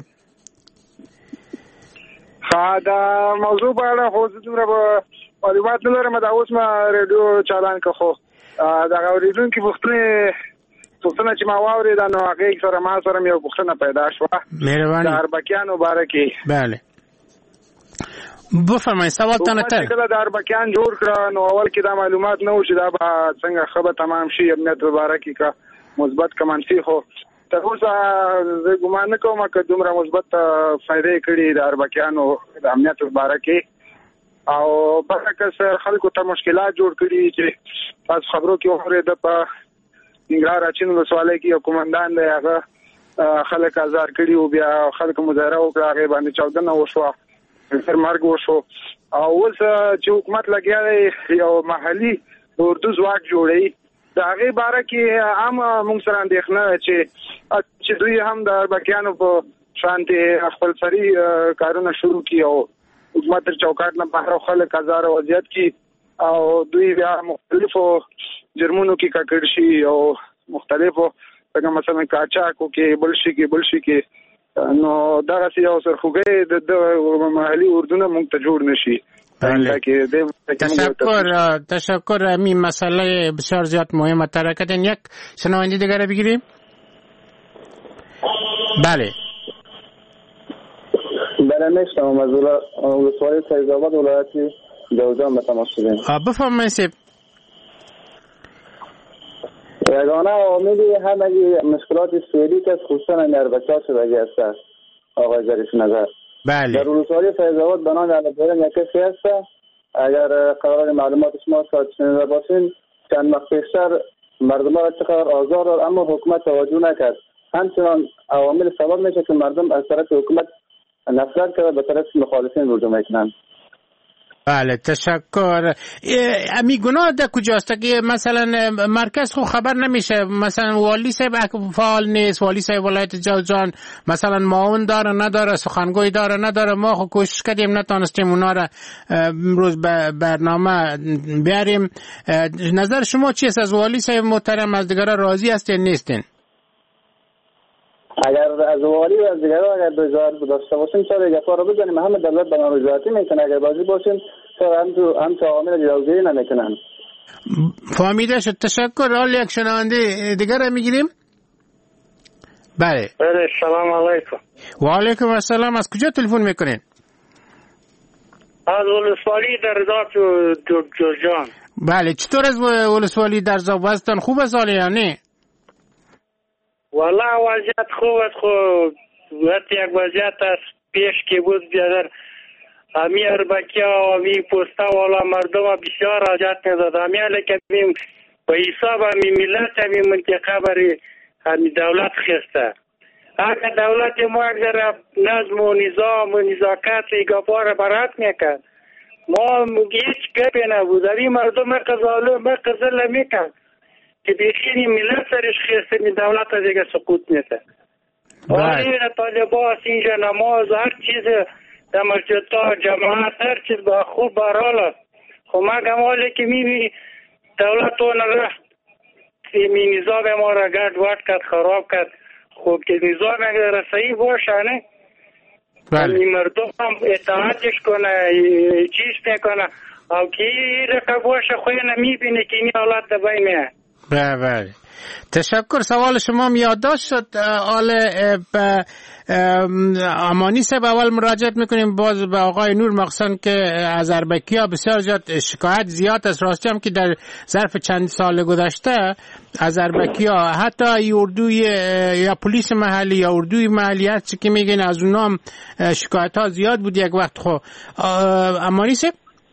دا موضوع په اړه خو زه به معلومات نه لرم. دا اوس ما ریډیو چالان که خو دغه اورېدونکي پوښتنې پوښتنه چې ما واورېده نو هغې سره ما سره مې یو پوښتنه پیدا شوه مهرباني د اربکیانو باره کې. بله بفرمایئ سوالتان ته. کله د اربکیان جوړ کړه نو اول کې دا معلومات نه و چې دا به څنګه ښه به تمام شي امنیت په باره کې که مثبت که منفي خو تر اوسه زه ګمان نه کوم که دومره مثبت فایدې کړي د اربکیانو د امنیت په باره کې او برعکس خلکو ته مشکلات جوړ کړي چې تاسو خبرو کې واورېده په ننګرهار اچین ولسوالۍ کې یو قومندان دی هغه خلک ازار کړي او بیا خلک مظاهره وکړه هغې باندې چاودنه وشوه تر مرګ وشو او اوس چې حکومت لګیا دی یو محلي اردو ځواک جوړوي د هغې باره کې هم موږ سره اندېښنه چې چې دوی هم د اربکیانو په شانتې خپل سري کارونه شروع کړي او حکومت تر چوکاټ نه بهر خلک ازار او اذیت کړي او دوی بیا مختلفو جرمونو کې ککړ شي او مختلفو لکه مثلا قاچاقو کې بل شي کې بل شي کې نو دغسې یو سرخوږی د محلي اردونه موږ ته جوړ نه شي بله. تشکر تشکر. همین مسئله بسیار زیاد مهمه تر کردن. یک شنونده دیگر بگیریم. بله بله نشتم از ولسوالی فیض آباد ولایت جوزجان به تماس شدیم. بفرمایید سیب. یگانه عاملی همگی مشکلات سیری که خصوصا در بچه‌ها شده است آقای جریش نظر. بله. در ولسوالی فیض آباد بنان در نظر یک کسی هست. اگر قرار معلومات شما ساعت شنیده باشین چند وقت پیشتر مردم را چقدر آزار داد اما حکومت توجه نکرد. همچنان عوامل سبب میشه که مردم از طرف حکومت نفرت کرده به طرف مخالفین رجوع میکنن. بله تشکر. امی گناه در کجاست که مثلا مرکز خو خبر نمیشه، مثلا والی صاحب فعال نیست، والی صاحب ولایت جوزجان مثلا معاون داره نداره، سخنگوی داره نداره. ما خو کوشش کردیم نتونستیم اونا را امروز به برنامه بیاریم. نظر شما چیست؟ از والی صاحب محترم از دیگرها راضی هستین نیستین؟ اگر از والی و از دیگرها اگر رضایت داشته باشیم چرا یک کارو بزنیم؟ همه دولت به ما رضایتی میکنه. اگر بازی باشیم چرا هم تو هم تو عوامل جوزجانی نمیکنن؟ فهمیده شد. تشکر. حال یک شنونده دیگر رو میگیریم. بله. بله سلام علیکم. و علیکم السلام. از کجا تلفن میکنین؟ از ولسوالی درزاب جوزجان. بله. چطور از ولسوالی درزاب هستن؟ خوب است حال یا نه؟ والله وضعیت خوب است. خوب وقتی یک وضعیت است پیش که بود بیادر همی اربکیا و همی پوستا والا مردم بسیار حاجت نداد. همی علیکه بیم به حساب همی ملت همی منطقه بری همی دولت خسته. اگر دولت ما اگر نظم و نظام و نزاکت ایگاپار برات میکرد ما هیچ گپی نبود. همی مردم قضالو قضل میکرد که بیخینی ملت سرش خسته می دولت از دیگه سقوط میده. آره طالبا است اینجا نماز هر چیز در مسجدها جماعت هر چیز با خوب برحال است. خب ما گمالی که میبینی دولت اون رفت می نظام ما را گرد وارد کرد خراب کرد. خب که نظام اگر صحیح باشه نه بله. مردم هم اطاعتش کنه چیز میکنه او که این رقم باشه خوی نمیبینه که این حالت دبایمه. بله بله. تشکر. سوال شما یادداشت شد. آل امانی صاحب اول مراجعت میکنیم باز به آقای نور مخصوصا که از اربکی‌ها بسیار زیاد شکایت زیاد است. راستی هم که در ظرف چند سال گذشته از اربکی‌ها حتی اردوی یا پلیس محلی یا اردوی محلی هست که میگن از اونها هم شکایت ها زیاد بود یک وقت. خو امانی صاحب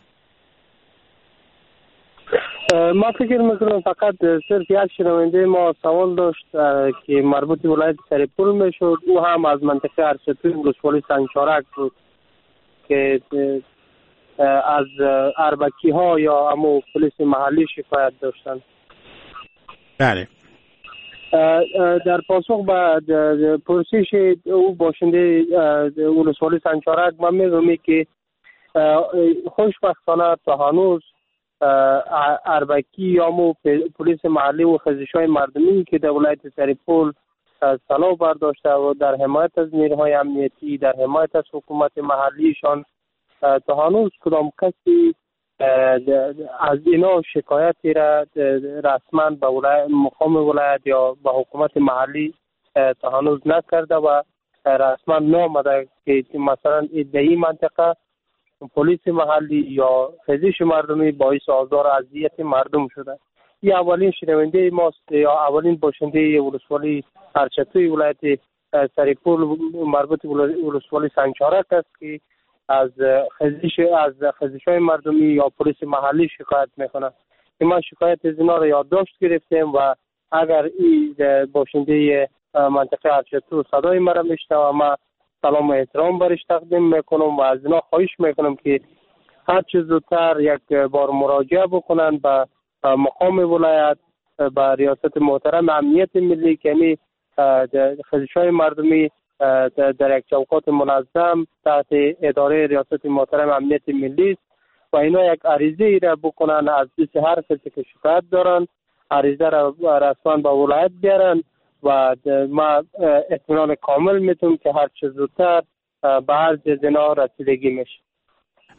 ما فکر میکنم فقط صرف یک شنونده ما سوال داشت که مربوط به ولایت سرپول میشد. او هم از منطقه ارشدی ولسوالی سنگچارک بود که از اربکی ها یا همو پلیس محلی شکایت داشتن. بله. در پاسخ به پرسش او باشنده ولسوالی سنگچارک من میگم که خوشبختانه تا هنوز اربکی یا مو پلیس محلی و خزش‌های مردمی که در ولایت سرپول سلاح برداشته و در حمایت از نیروهای امنیتی در حمایت از حکومت محلیشان تا هنوز کدام کسی از اینا شکایتی را رسما به ولایت مقام ولایت یا به حکومت محلی تا هنوز نکرده و رسما نامده که مثلا ادعای منطقه پلیس محلی یا خزش مردمی باعث آزار و اذیت مردم شده. این اولین شنونده ماست یا اولین باشنده ولسوالی ارشدی ولایت سرپول مربوط به ولسوالی سنگچارک است که از خزش از خزش‌های مردمی یا پلیس محلی شکایت میکنه. که ما شکایت از اینا را یادداشت گرفتیم و اگر این باشنده منطقه ارشدی صدای مرا میشنوه ما سلام و احترام برش تقدیم میکنم و از اینا خواهش میکنم که هر چه زودتر یک بار مراجعه بکنن به مقام ولایت به ریاست محترم امنیت ملی که یعنی خزش‌های مردمی در یک چوکات منظم تحت اداره ریاست محترم امنیت ملی است و اینا یک عریضه ای را بکنن از بیس هر کسی که شکایت دارن عریضه را رسما به ولایت بیارن و ما اطمینان کامل میتونم که هر چه زودتر به هر زنا رسیدگی میشه.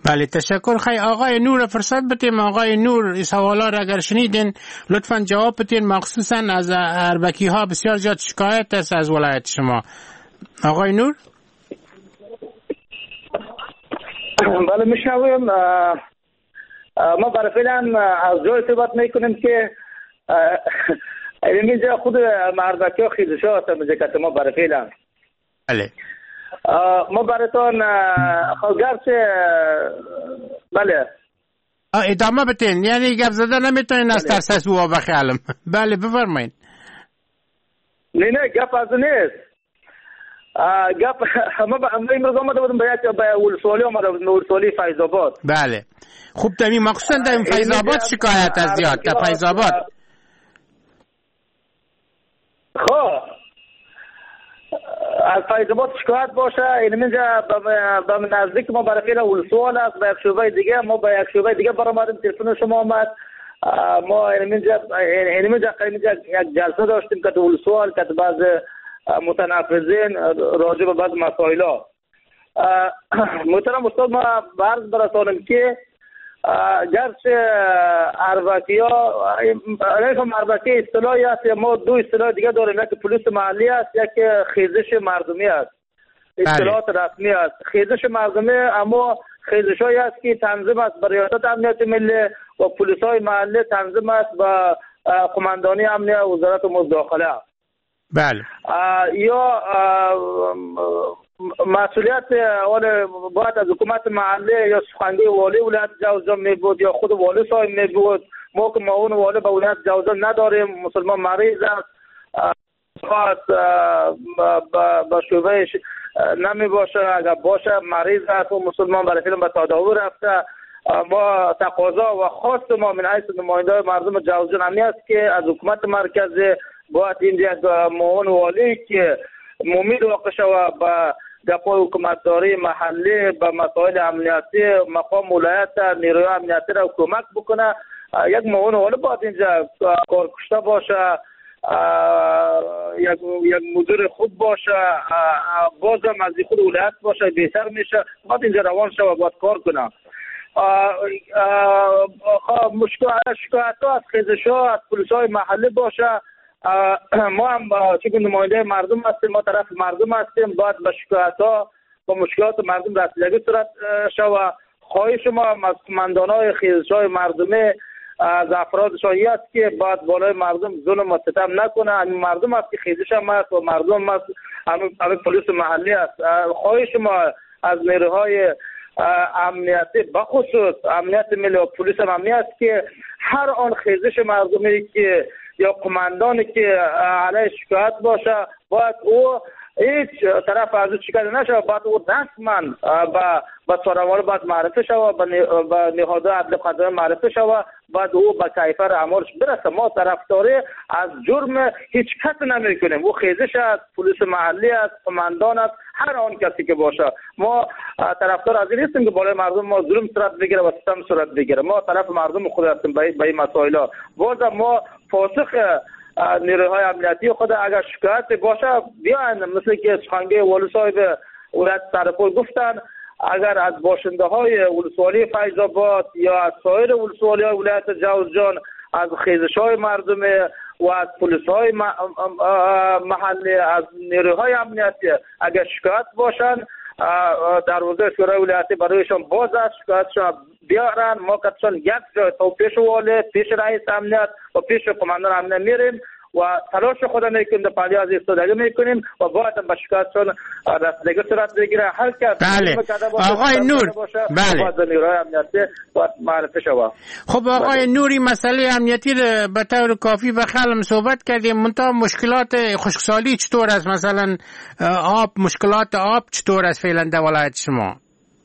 بله تشکر. خیلی آقای نور فرصت بتیم. آقای نور سوالا را اگر شنیدین لطفا جواب بتین، مخصوصا از اربکی ها بسیار زیاد شکایت است از ولایت شما. آقای نور. بله میشنویم. ما برای فعلا از جای صحبت میکنیم که اینجا خود اربکی ها خیزشا هستن مجکت ما برای فعلا. بله ما براتون گرچه بله ادامه بتین، یعنی گپ زدن نمیتونین از ترس از او بخیالم. بله بفرمایید. نه نه گپ از نیست. گپ ما با امروز آمده بودم به یک به ولسوالی آمده بودم، ولسوالی فیض آباد. بله خوب تمی مخصوصا در فیض آباد شکایت از زیاد در فیض آباد. خب از فیض آباد شکایت باشه این منجا به نزدیک ما برای فعلا ولسوال است، به یک شعبه دیگه ما به یک شعبه دیگه برآمدیم، تلفن شما آمد. ما این منجا این منجا یک جلسه داشتیم که ولسوال که بعض متنفذین راجع به بعض مسائل ها. محترم استاد ما عرض برسانم که گرچه اربکی ها ریفم اربکی اصطلاحی است، ما دو اصطلاح دیگه داریم، یک پلیس محلی است، یک خیزش مردمی است. اصطلاحات رسمی است. خیزش مردمی اما خیزش هایی است که تنظیم است به ریاست امنیت ملی و پلیس های محلی تنظیم است به قماندانی امنیت وزارت مداخله. بله یا مسئولیت اول باید از حکومت محلی یا سخنگوی والی ولایت جوزجان می بود یا خود والی صاحب می بود. ما که معاون والی به ولایت جوزجان نداریم، مسلمان مریض است، با شعبه نمی باشه، اگر باشه مریض است و مسلمان برای فیلم به تداوی رفته. ما تقاضا و خواست ما من حیث نماینده مردم جوزجان همی است که از حکومت مرکزی باید این یک معاون والی که ممید واقع شود به دفاع حکومتداری محلی به مسائل امنیتی مقام ولایت نیروی امنیتی را کمک بکنه. یک معاون والی باید اینجا کارکشته باشه، یک یک مدیر خوب باشه، بازم از خود ولایت باشه، بهتر میشه. باید اینجا روان شود، باید کار کنه. شکایت ها از خیزش ها از پلیس های محلی باشه. ما هم چون نماینده مردم هستیم، ما طرف مردم هستیم، باید به شکایت ها و مشکلات مردم رسیدگی صورت شود. خواهش ما از قماندان های خیزش های مردمی از افراد شاهی است که باید بالای مردم ظلم و ستم نکنه. همین مردم است که خیزش هم است و مردم است، همین پلیس محلی است. خواهش ما از نیروهای امنیتی بخصوص امنیت ملی و پلیس هم امنیت است که هر آن خیزش مردمی که یا قماندانی که علیه شکایت باشه باید او هیچ طرف از او شکایت نشه، باید او رسما به به سراوار باید معرفی شوه، به نهادهای عدل قضایی معرفی شوه، باید او به کیفر اعمالش برسه. ما طرفداری از جرم هیچ کس نمی کنیم، او خیزش است، پلیس محلی است، قماندان است، هر آن کسی که باشه. ما طرفدار از این نیستیم که بالای مردم ما ظلم صورت بگیره و ستم صورت بگیره. ما طرف مردم خود هستیم به این مسائل ها. بازم ما پاسخ نیروهای امنیتی خود اگر شکایت باشه بیاین، مثل که سخنگوی والی صاحب ولایت سرپل گفتن، اگر از باشنده های ولسوالی فیض آباد یا از سایر ولسوالی های ولایت جوزجان از خیزش های مردمی و از پلیس های محلی از نیروهای امنیتی اگر شکایت باشن، دروازه شورای ولایتی برایشان باز است، شکایتشان بیارن. ما کتشان یک جای تا پیش والی، پیش رئیس امنیت و پیش قماندان امنیت میریم و تلاش خود میکنیم، در پالی از ایستادگی میکنیم و باید به شکایتشان رسیدگی صورت بگیره. هر کس بله آقای نور بله باید نیروهای امنیتی باید معرفی شود. خب آقای نوری مسئله امنیتی رو به طور کافی به خلم صحبت کردیم، منتها مشکلات خشکسالی چطور است؟ مثلا آب، مشکلات آب چطور است فعلا در ولایت شما؟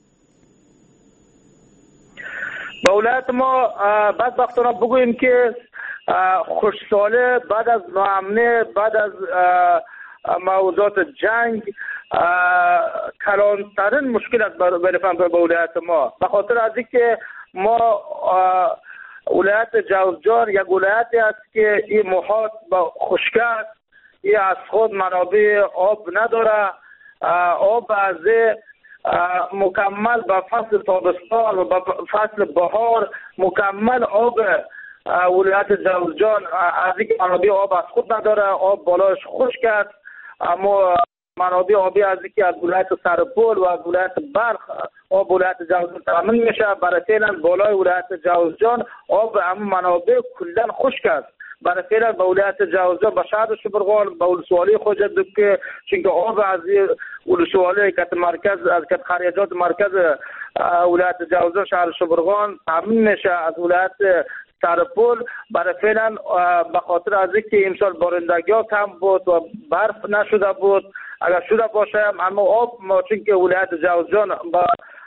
به ولایت ما بدبختانه بگوییم که خشکسالی بعد از ناامنی، بعد از موضوعات جنگ کلانترین مشکل است برای ولایت ما. به خاطر از اینکه ما ولایت جوزجان یک ولایتی است که این محاط با خشکی است، این از خود منابع آب نداره. آب از مکمل به فصل تابستان و به فصل بهار مکمل آب ولایت جوزجان از اینکه منابع آب از خود نداره، آب بالاش خشک است، اما منابع آبی از اینکه از ولایت سرپل و از ولایت بلخ آب ولایت جوزجان تامین میشه. برای فعلا بالای ولایت جوزجان آب اما منابع کلا خشک است. برای فعلا به ولایت جوزجان به شهر شبرغان به ولسوالی خوجت که چون آب از ولسوالی که مرکز از که خریجات مرکز ولایت جوزجان شهر شبرغان تامین میشه از ولایت سرپل. برای فعلا به خاطر از اینکه امسال بارندگی ها کم بود و برف نشده بود، اگر شده باشه اما آب ما چون که ولایت جوزجان با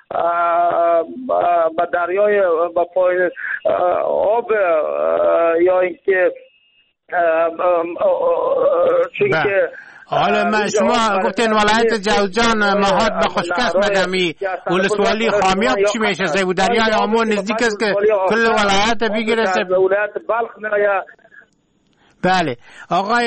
با دریای با پای آب یا اینکه چون که حالا ما شما گفتین ولایت جوزجان مهاد به خشک است مدمی ولسوالی خامیاب چی میشه؟ زیبو دریای آمون نزدیک است که کل ولایت بگیره. ولایت بلخ نه. بله آقای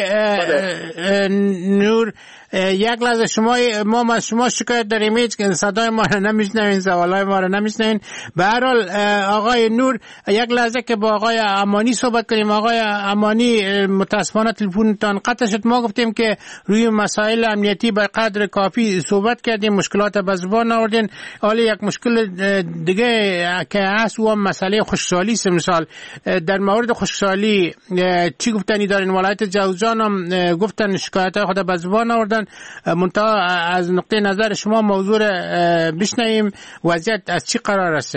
نور، یک لحظه شما ما از شما شکایت داریم که صدای ما رو نمیشنوین، سوالای ما رو نمیشنوین. به هر حال آقای نور یک لحظه که با آقای امانی صحبت کنیم. آقای امانی متاسفانه تلفنتان قطع شد. ما گفتیم که روی مسائل امنیتی به قدر کافی صحبت کردیم، مشکلات به زبان آوردین. حالا یک مشکل دیگه که هست و مسئله خشکسالی است. مثال در مورد خشکسالی چی گفتنی دارین؟ ولایت جوزجان هم گفتن شکایت خود به زبان آوردن. منتها از نقطه نظر شما موضوع بشنویم، وضعیت از چی قرار است؟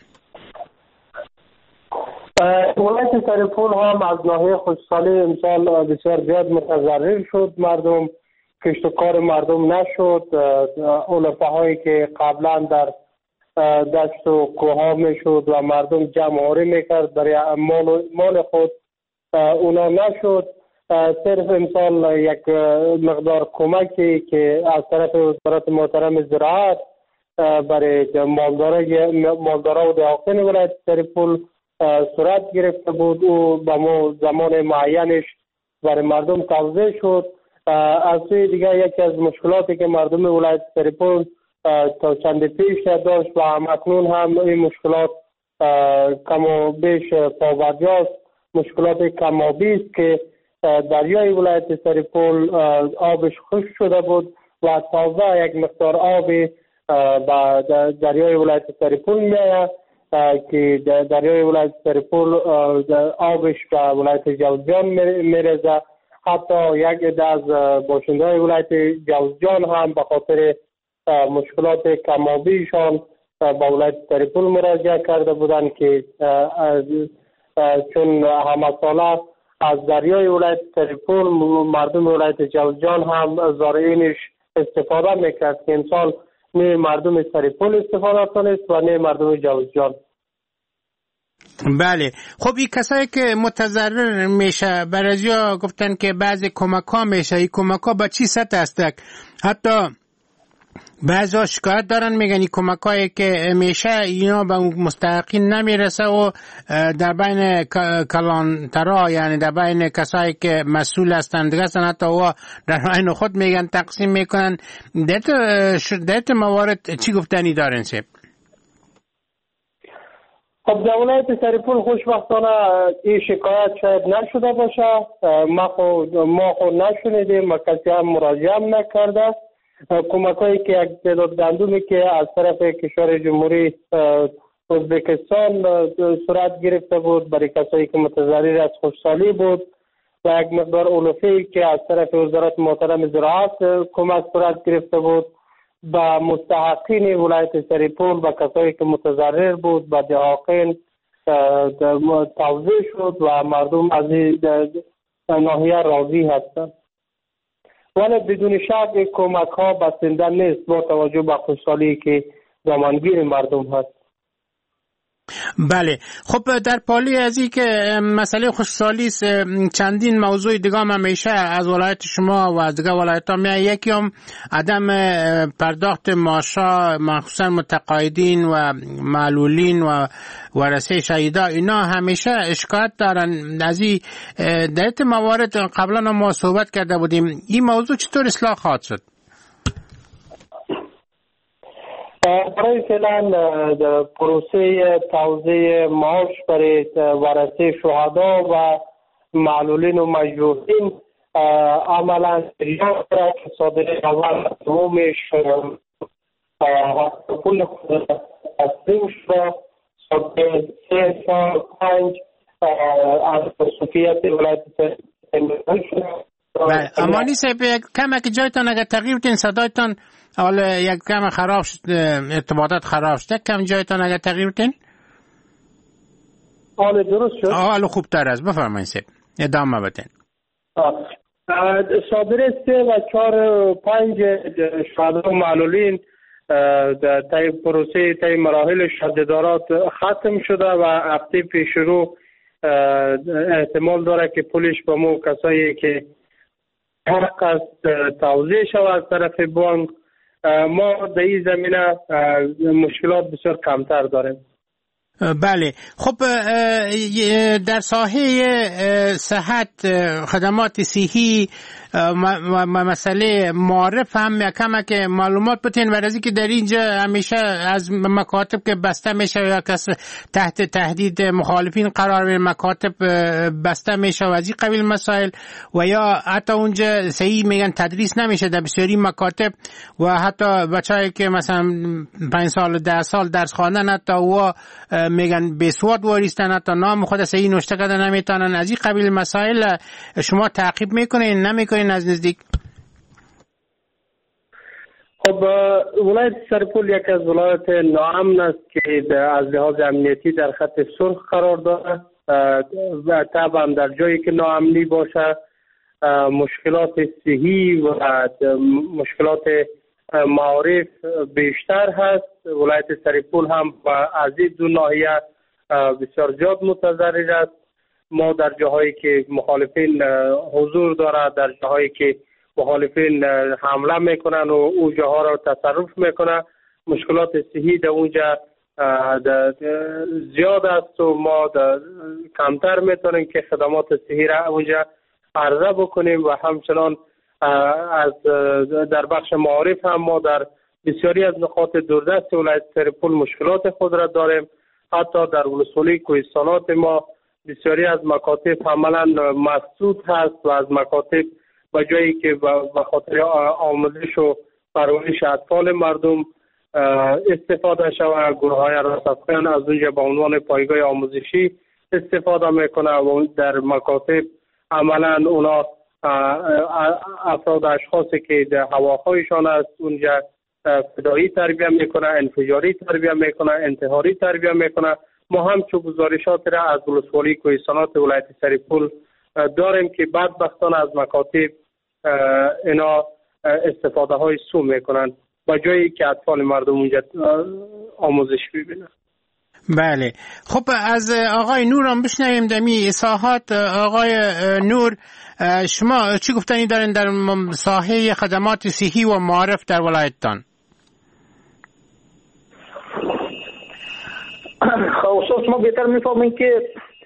ولایت سرپل هم از ناحیه خشکسالی امسال بسیار زیاد متضرر شد. مردم کشت و کار مردم نشد. علفه هایی که قبلا در دشت و کوها میشد و مردم جمع آوری میکرد برای مال, مال خود اونا نشد. صرف امسال یک مقدار کمکی که از طرف وزارت محترم زراعت برای مالدارا و دهقان ولایت سرپل صورت گرفته بود، او به ما زمان معینش برای مردم توزیع شد. از سوی دیگر یکی از مشکلاتی که مردم ولایت سرپل تا چند پیش داشت و همکنون هم این مشکلات کم و بیش پابرجاست، مشکلات کمابی است که دریای ولایت سرپل آبش خشک شده بود و تازه یک مقدار آب به دریای ولایت سرپل میآید که دریای ولایت سرپل آبش به ولایت جوزجان میرزه. حتی یک عده از باشنده‌های ولایت جوزجان هم به خاطر مشکلات کمابیشان با ولایت سرپل مراجعه کرده بودند که چون همه ساله از دریای ولایت سرپل مردم ولایت جوزجان هم زارعینش استفاده میکرد که امسال نه مردم سرپل استفاده کنند و نه مردم جوزجان. بله خب این کسایی که متضرر میشه برازیا گفتن که بعضی کمک ها میشه، این کمک ها با چی سطح است؟ حتی بعضی ها شکایت دارن میگن این کمک هایی که میشه اینا به مستحقین نمیرسه و در بین کلانترها یعنی در بین کسایی که مسئول هستند دیگه هستن حتی و در بین خود میگن تقسیم میکنن. در این موارد چی گفتنی دارن سیب؟ خب در ولایت سرپل خوشبختانه این شکایت شاید نشده باشه. ما خود ما خود نشنیدیم و کسی هم مراجعه نکرده. کمک هایی که یک تعداد گندمی که از طرف کشور جمهوری ازبکستان صورت گرفته بود برای کسایی که متضرر از خشکسالی بود و یک مقدار علفه‌ای که از طرف وزارت محترم زراعت کمک صورت گرفته بود به مستحقین ولایت سرپل و کسایی که متضرر بود به دهقان توزیع شد و مردم از این ناحیه راضی هستند. ولی بدون شک این کمک ها بسنده نیست با توجه به خشکسالی که دامنگیر مردم هست. بله خب در پالی از این که مسئله خشکسالی چندین موضوع دیگه هم همیشه از ولایت شما و از دیگه ولایت ها میاد. یکی هم عدم پرداخت معاشا مخصوصا متقاعدین و معلولین و ورثه شهیدا، اینا همیشه شکایت دارن از این. در این موارد قبلا ما صحبت کرده بودیم، این موضوع چطور اصلاح خواهد شد؟ برای فعلا پروسه توزیع معاش برای ورثه شهدا و معلولین و مجروحین عملا جریان دارد که صادره اول دومش کل خود تسلیم شده. صادره سه سال پنج از خصوصیت ولایت تهران شده. امانی صاحب کم اگه جایتان اگر تغییر بدین صدایتان حالا یک کم خراب شد، ارتباطات خراب شد، کم جایتان اگر تغییر بدین حالا درست شد؟ حالا خوبتر است. بفرمایید صاحب ادامه بدین. صادره سه و چهار پنج شهدا و معلولین طی پروسه طی مراحل شهادتدارات ختم شده و هفته پیش رو احتمال داره که پولش به مو کسایی که حق است توزیع شود از طرف بانک. ما در این زمینه مشکلات بسیار کمتر داریم. بله. خب در ساحه صحت خدمات صحی مسئله معرف هم کمه که معلومات بتین ورزی که در اینجا همیشه از مکاتب که بسته میشه یا کس تحت تهدید مخالفین قرار به مکاتب بسته میشه و از این قبیل مسائل، و یا حتی اونجا صحیح میگن تدریس نمیشه در بسیاری مکاتب و حتی بچه‌ای که مثلا پنج سال و ده سال درس خواندن حتی و میگن بسواد واریستن، حتی نام خود صحیح نوشته کردن نمیتونن. از این قبیل مسائل شما تعقیب میکنین نمیکنین از نزدیک؟ خب ولایت سرپول یک از ولایت ناامن است که از لحاظ امنیتی در خط سرخ قرار دارد و طبعا در جایی که ناامنی باشه مشکلات صحی و مشکلات معارف بیشتر هست. ولایت سرپول هم از این دو ناحیه بسیار زیاد متضرر است. ما در جاهایی که مخالفین حضور دارد، در جاهایی که مخالفین حمله میکنن و او جاها را تصرف میکنن، مشکلات صحی در اونجا زیاد است و ما کمتر میتونیم که خدمات صحی را اونجا عرضه بکنیم. و همچنان از در بخش معارف هم ما در بسیاری از نقاط دوردست ولایت سرپول مشکلات خود را داریم. حتی در ولسوالی کوهستانات ما بسیاری از مکاتب عملا مسدود هست و از مکاتب به جایی که به خاطر آموزش و پرورش اطفال مردم استفاده شود، گروه های راسخیان از اونجا به عنوان پایگاه آموزشی استفاده میکنه و در مکاتب عملا اونا افراد اشخاصی که در هواخوایشان است اونجا فدایی تربیه میکنه، انفجاری تربیه میکنه، انتحاری تربیه میکنه. ما هم چو گزارشات را از ولسوالی کوهستانات ولایت سرپول داریم که بدبختانه از مکاتب اینا استفاده های سو میکنن با جایی که اطفال مردم اونجا آموزش ببینن. بله. خب از آقای نور هم بشنویم دمی اصلاحات. آقای نور شما چی گفتنی دارین در ساحه خدمات صحی و معارف در ولایتتان؟ خب شما بهتر میفهمین که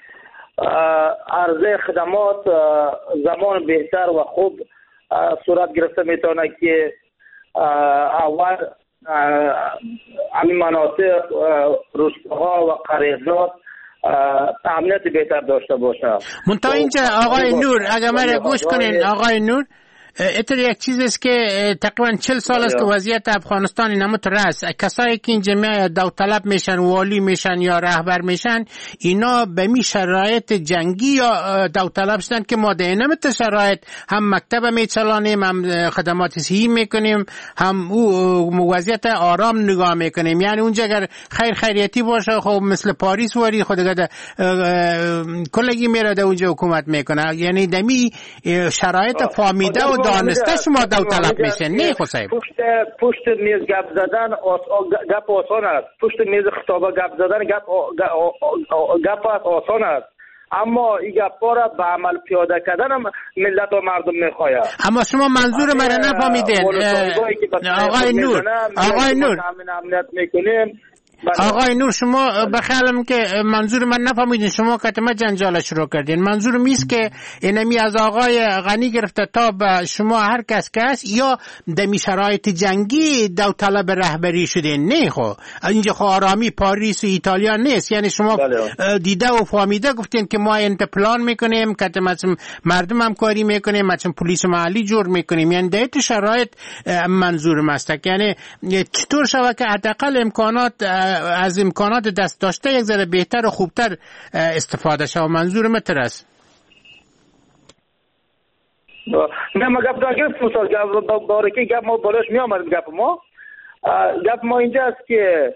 عرضه خدمات زمان بهتر و خوب صورت گرفته میتونه که اول همین مناطق روستاها و قریزات امنیت بهتر داشته باشه. منتها اینجا آقای نور اگر من گوش کنین آقای نور، اتر یک چیز است که تقریبا چل سال است که وضعیت افغانستان نموت رست. کسایی که اینجا می داوطلب میشن، والی میشن یا رهبر میشن، اینا به می شرایط جنگی یا داوطلب شدن که ما در نمت شرایط هم مکتب میچلانیم، هم خدمات صحی میکنیم، هم او وضعیت آرام نگاه میکنیم. یعنی اونجا اگر خیر خیریتی باشه خب مثل پاریس وری خود کلگی میره در اونجا حکومت میکنه. یعنی دمی شرایط فامیده و دانسته شما داوطلب میشن. نه خصایب پشت پشت میز گپ زدن گپ آسان است، پشت میز خطابه گپ زدن گپ گپ آسان است، اما این گپا را به عمل پیاده کردن هم ملت و مردم میخواید. اما شما منظور من نفهمیدین آقای نور. آقای نور امنیت میکنیم آقای نور شما بخیالم که منظور من نفهمیدین، شما کتمه جنجال شروع کردین. منظور میست که اینمی از آقای غنی گرفته تا به شما هر کس کس یا دمی شرایط جنگی داوطلب رهبری شدین؟ نه خو اینجا خو آرامی پاریس و ایتالیا نیست. یعنی شما بله. دیده و فهمیده گفتین که ما انت پلان میکنیم که مثلا مردم هم کاری میکنیم، مثلا پلیس محلی جور میکنیم. یعنی دیت شرایط منظور مستک. یعنی چطور شوه که حداقل امکانات از امکانات دست داشته یک ذره بهتر و خوبتر استفاده شوه. منظور متر است. نه ما گپ داگرفت مثال گپ بارکه گپ ما بالاش می آمدیم. گپ ما گپ ما اینجا است که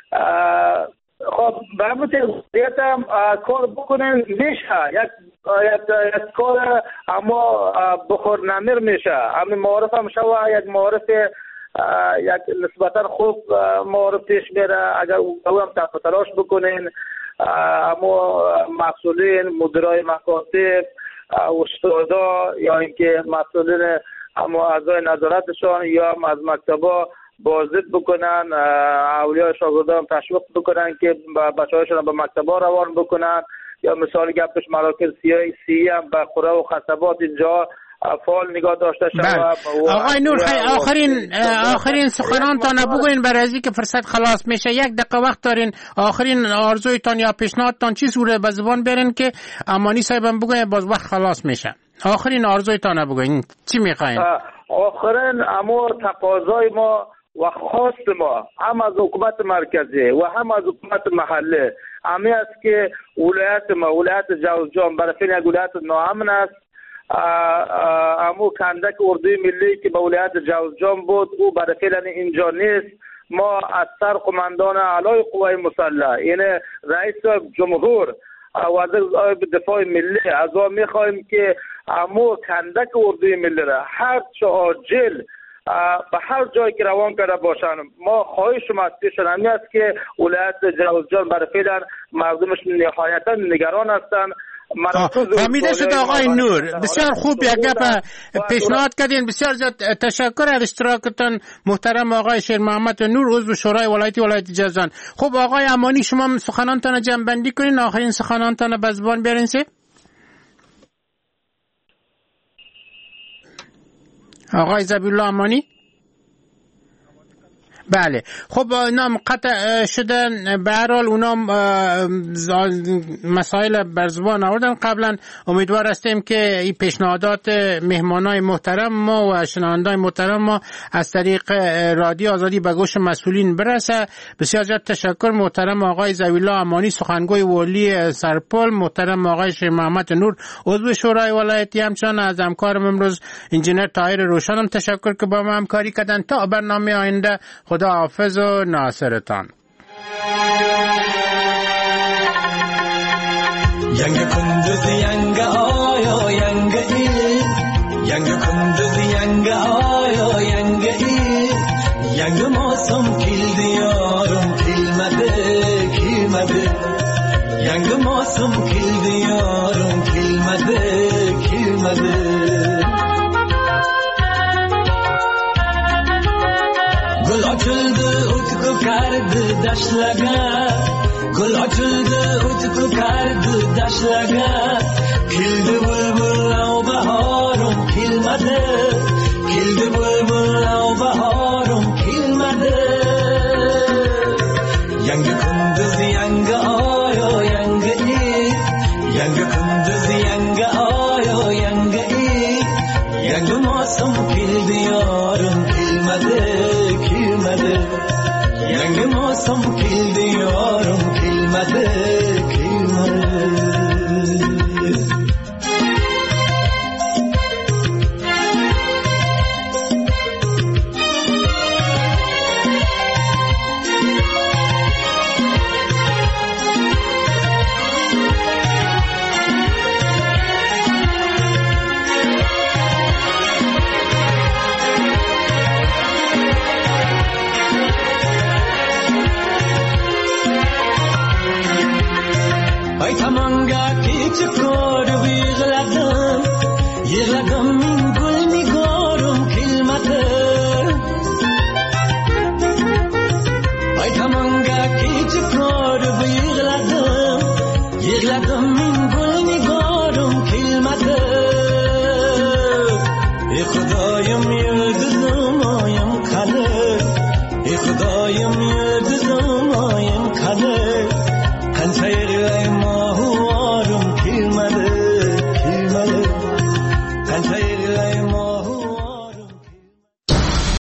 خب برای تغییرات هم کار بکنن میشه. یک یک کار اما بخور نمیر میشه. همین معارف هم شوه یک معارف یک نسبتا خوب معارف پیش میره. اگر او هم تحت تلاش بکنین، اما مسئولین مدیرای مکاتب استادا یا اینکه مسئولین اما اعضای نظارتشان یا از مکتبا بازدید بکنن، اولیاء شاگردان تشویق بکنن که بچه‌هاشون به مکتبا روان بکنن، یا مثال گپش مراکز سیاسی سی هم به قرى و خطبات اینجا فعال نگاه داشته شود. آقای نور آخرین آخرین سخنانتان بگوین برای از اینکه فرصت خلاص میشه. یک دقیقه وقت دارین. آخرین آرزویتان یا پیشنهادتان چی سوره به زبان برین که امانی صاحبم بگوین باز وقت خلاص میشه. آخرین آرزویتان بگوین چی میخواین؟ آخرین اما تقاضای ما و خواست ما هم از حکومت مرکزی و هم از حکومت محلی امی است که ولایت ما ولایت جوزجان برای فعل یک ولایت ناامن است. امو کندک اردوی ملی که به ولایت جوزجان بود او برای فعل اینجا نیست. ما از سر قماندان اعلای قوای مسلح یعنی رئیس جمهور وزیر دفاع ملی از او میخواهیم که امو کندک اردوی ملی را هر چه عاجل به هر جایی که روان کرده باشن. ما خواهش ما از پیشن همی است که ولایت جوزجان برای فعلا مردمش نهایتا نگران هستند. فهمیده شد آقای نور، بسیار خوب یک گپ پیشنهاد کردین. بسیار زیاد تشکر از اشتراکتان محترم آقای شیر محمد نور عضو شورای ولایتی ولایت جوزجان. خب آقای امانی شما سخنانتان جمع بندی کنین، آخرین سخنانتان به زبان بیارین. سی آقای زبیرالله امانی. بله خب نام قطع شدن. به هر حال اونا مسائل بر زبان آوردن. قبلا امیدوار هستیم که این پیشنهادات مهمانای محترم ما و شنوندای محترم ما از طریق رادیو آزادی به گوش مسئولین برسه. بسیار زیاد تشکر محترم آقای زبیرالله امانی سخنگوی ولی سرپل، محترم آقای شیر محمد نور عضو شورای ولایتی، همچنان از همکارم امروز انجینر طاهر روشنم تشکر که با ما همکاری کردن. تا برنامه آینده خدا حافظ و ناصرتان. ینگ کندوز ینگ آیا ینگ ای ینگ کندوز ینگ آیا ینگ ای ینگ ماسم کل دیارم کلمده کلمده ینگ ماسم کل دیارم کلمده کلمده گل açıldı utku kardı daşlaga gul açıldı utku kardı daşlaga kildi bulbul av baharım kilmedi kildi bulbul av baharım kilmedi yangi kunduz yangi ayo yangi i yangi kunduz yangi ayo yangi i yangi masum kildi yarım kilmedi yangi mosam kildi yorum kilmadi kilmadi Ay tamanga kichiko